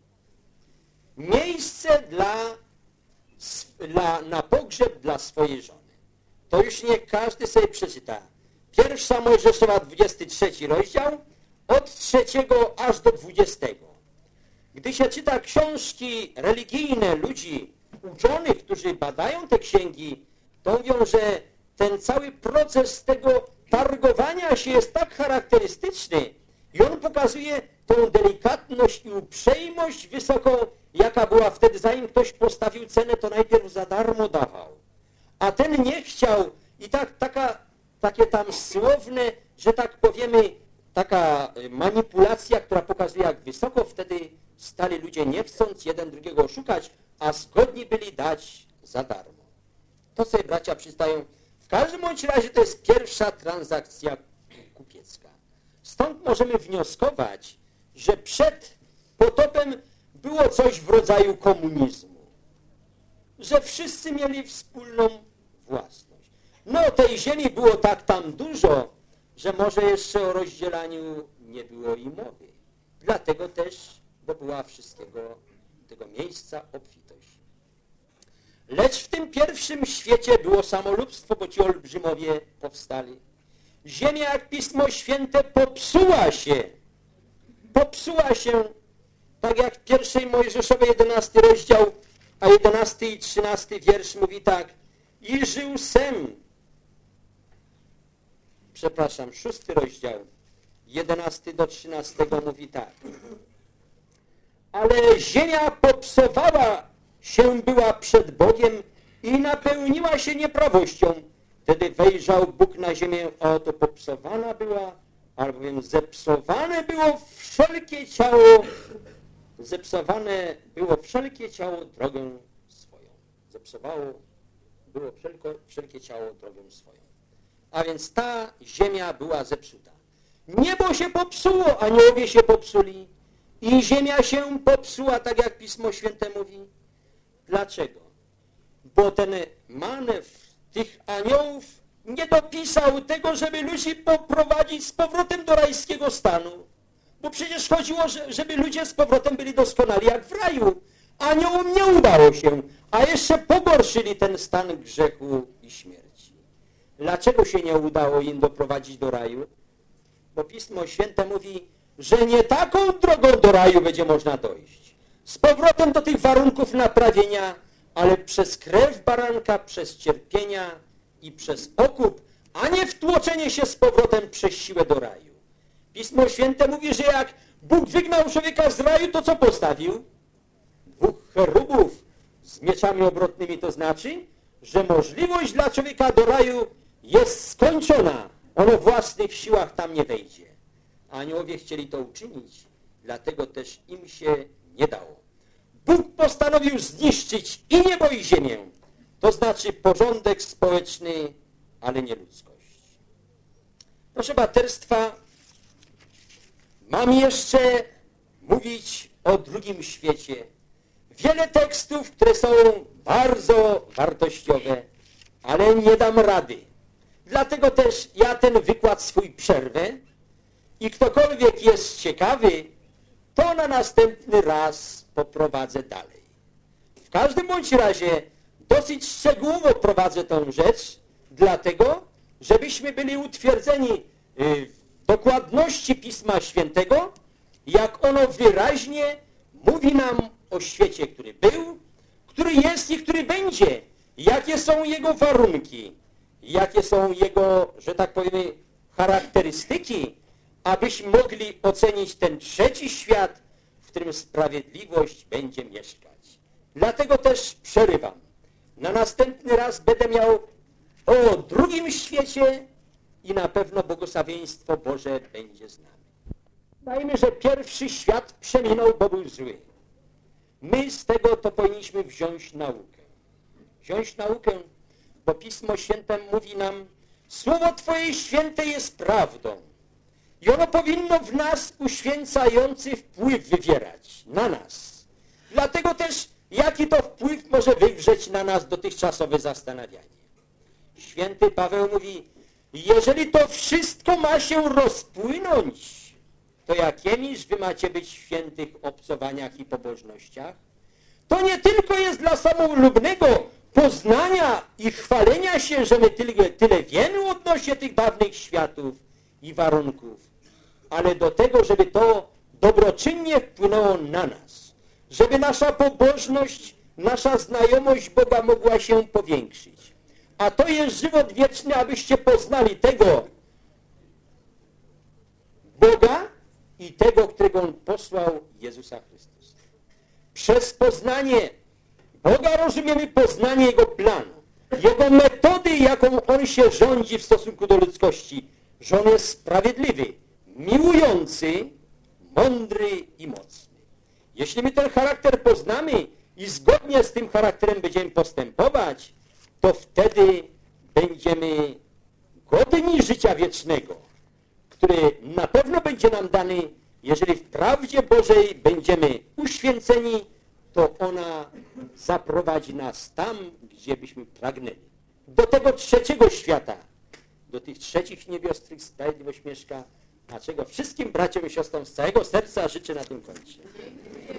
miejsce dla, dla, na pogrzeb dla swojej żony. To już nie każdy sobie przeczyta. Pierwsza Mojżeszowa, dwudziesty trzeci rozdział, od trzeciego aż do dwudziestego. Gdy się czyta książki religijne ludzi uczonych, którzy badają te księgi, to mówią, że ten cały proces tego targowania się jest tak charakterystyczny i on pokazuje tą delikatność i uprzejmość wysoką, jaka była wtedy. Zanim ktoś postawił cenę, to najpierw za darmo dawał. A ten nie chciał i tak, taka, takie tam słowne, że tak powiemy, taka manipulacja, która pokazuje, jak wysoko wtedy stali ludzie, nie chcąc jeden drugiego oszukać, a zgodni byli dać za darmo. To sobie bracia przystają. W każdym bądź razie to jest pierwsza transakcja kupiecka. Stąd możemy wnioskować, że przed potopem było coś w rodzaju komunizmu. Że wszyscy mieli wspólną własność. No tej ziemi było tak tam dużo, że może jeszcze o rozdzielaniu nie było i mowy. Dlatego też, bo była wszystkiego tego miejsca obfitość. Lecz w tym pierwszym świecie było samolubstwo, bo ci olbrzymowie powstali. Ziemia, jak Pismo Święte, popsuła się. Popsuła się, tak jak w pierwszej Mojżeszowej jedenasty rozdział, a jedenasty i trzynasty wiersz mówi tak. I żył Sem. Przepraszam, szósty rozdział, jedenasty do trzynastego mówi tak. Ale ziemia popsowała się była przed Bogiem i napełniła się nieprawością. Wtedy wejrzał Bóg na ziemię, a oto popsowana była, albowiem zepsowane było wszelkie ciało, zepsowane było wszelkie ciało drogę swoją. Zepsowało było wszelko, wszelkie ciało drogę swoją. A więc ta ziemia była zepsuta. Niebo się popsuło, aniołowie się popsuli i ziemia się popsuła, tak jak Pismo Święte mówi. Dlaczego? Bo ten manewr tych aniołów nie dopisał tego, żeby ludzi poprowadzić z powrotem do rajskiego stanu. Bo przecież chodziło, żeby ludzie z powrotem byli doskonali jak w raju. Aniołom nie udało się, a jeszcze pogorszyli ten stan grzechu i śmierci. Dlaczego się nie udało im doprowadzić do raju? Bo Pismo Święte mówi, że nie taką drogą do raju będzie można dojść. Z powrotem do tych warunków naprawienia, ale przez krew baranka, przez cierpienia i przez okup, a nie wtłoczenie się z powrotem przez siłę do raju. Pismo Święte mówi, że jak Bóg wygnał człowieka z raju, to co postawił? Dwóch cherubów z mieczami obrotnymi, to znaczy, że możliwość dla człowieka do raju jest skończona. On o własnych siłach tam nie wejdzie. Aniołowie chcieli to uczynić, dlatego też im się nie dało. Bóg postanowił zniszczyć i niebo, i ziemię. To znaczy porządek społeczny, ale nie ludzkość. Proszę braterstwa, mam jeszcze mówić o drugim świecie. Wiele tekstów, które są bardzo wartościowe, ale nie dam rady. Dlatego też ja ten wykład swój przerwę i ktokolwiek jest ciekawy, to na następny raz poprowadzę dalej. W każdym bądź razie dosyć szczegółowo prowadzę tą rzecz, dlatego, żebyśmy byli utwierdzeni w dokładności Pisma Świętego, jak ono wyraźnie mówi nam o świecie, który był, który jest i który będzie, jakie są jego warunki, jakie są jego, że tak powiemy, charakterystyki, abyśmy mogli ocenić ten trzeci świat, w którym sprawiedliwość będzie mieszkać. Dlatego też przerywam. Na następny raz będę miał o drugim świecie i na pewno błogosławieństwo Boże będzie z nami. Dajmy, że pierwszy świat przeminął, bo był zły. My z tego to powinniśmy wziąć naukę. Wziąć naukę, bo Pismo Święte mówi nam, Słowo Twoje święte jest prawdą. I ono powinno w nas uświęcający wpływ wywierać, na nas. Dlatego też, jaki to wpływ może wywrzeć na nas dotychczasowe zastanawianie. Święty Paweł mówi, jeżeli to wszystko ma się rozpłynąć, to jakimiż wy macie być w świętych obcowaniach i pobożnościach? To nie tylko jest dla samoulubnego poznania i chwalenia się, że my tyle, tyle wiemy odnośnie tych dawnych światów i warunków, ale do tego, żeby to dobroczynnie wpłynęło na nas, żeby nasza pobożność, nasza znajomość Boga mogła się powiększyć. A to jest żywot wieczny, abyście poznali tego Boga i tego, którego On posłał, Jezusa Chrystusa. Przez poznanie Boga rozumiemy poznanie Jego planu, Jego metody, jaką On się rządzi w stosunku do ludzkości, że On jest sprawiedliwy, miłujący, mądry i mocny. Jeśli my ten charakter poznamy i zgodnie z tym charakterem będziemy postępować, to wtedy będziemy godni życia wiecznego, który na pewno będzie nam dany, jeżeli w prawdzie Bożej będziemy uświęceni, to ona zaprowadzi nas tam, gdzie byśmy pragnęli. Do tego trzeciego świata, do tych trzecich niebios, w których sprawiedliwość mieszka, a czego wszystkim braciom i siostrom z całego serca życzę na tym końcu.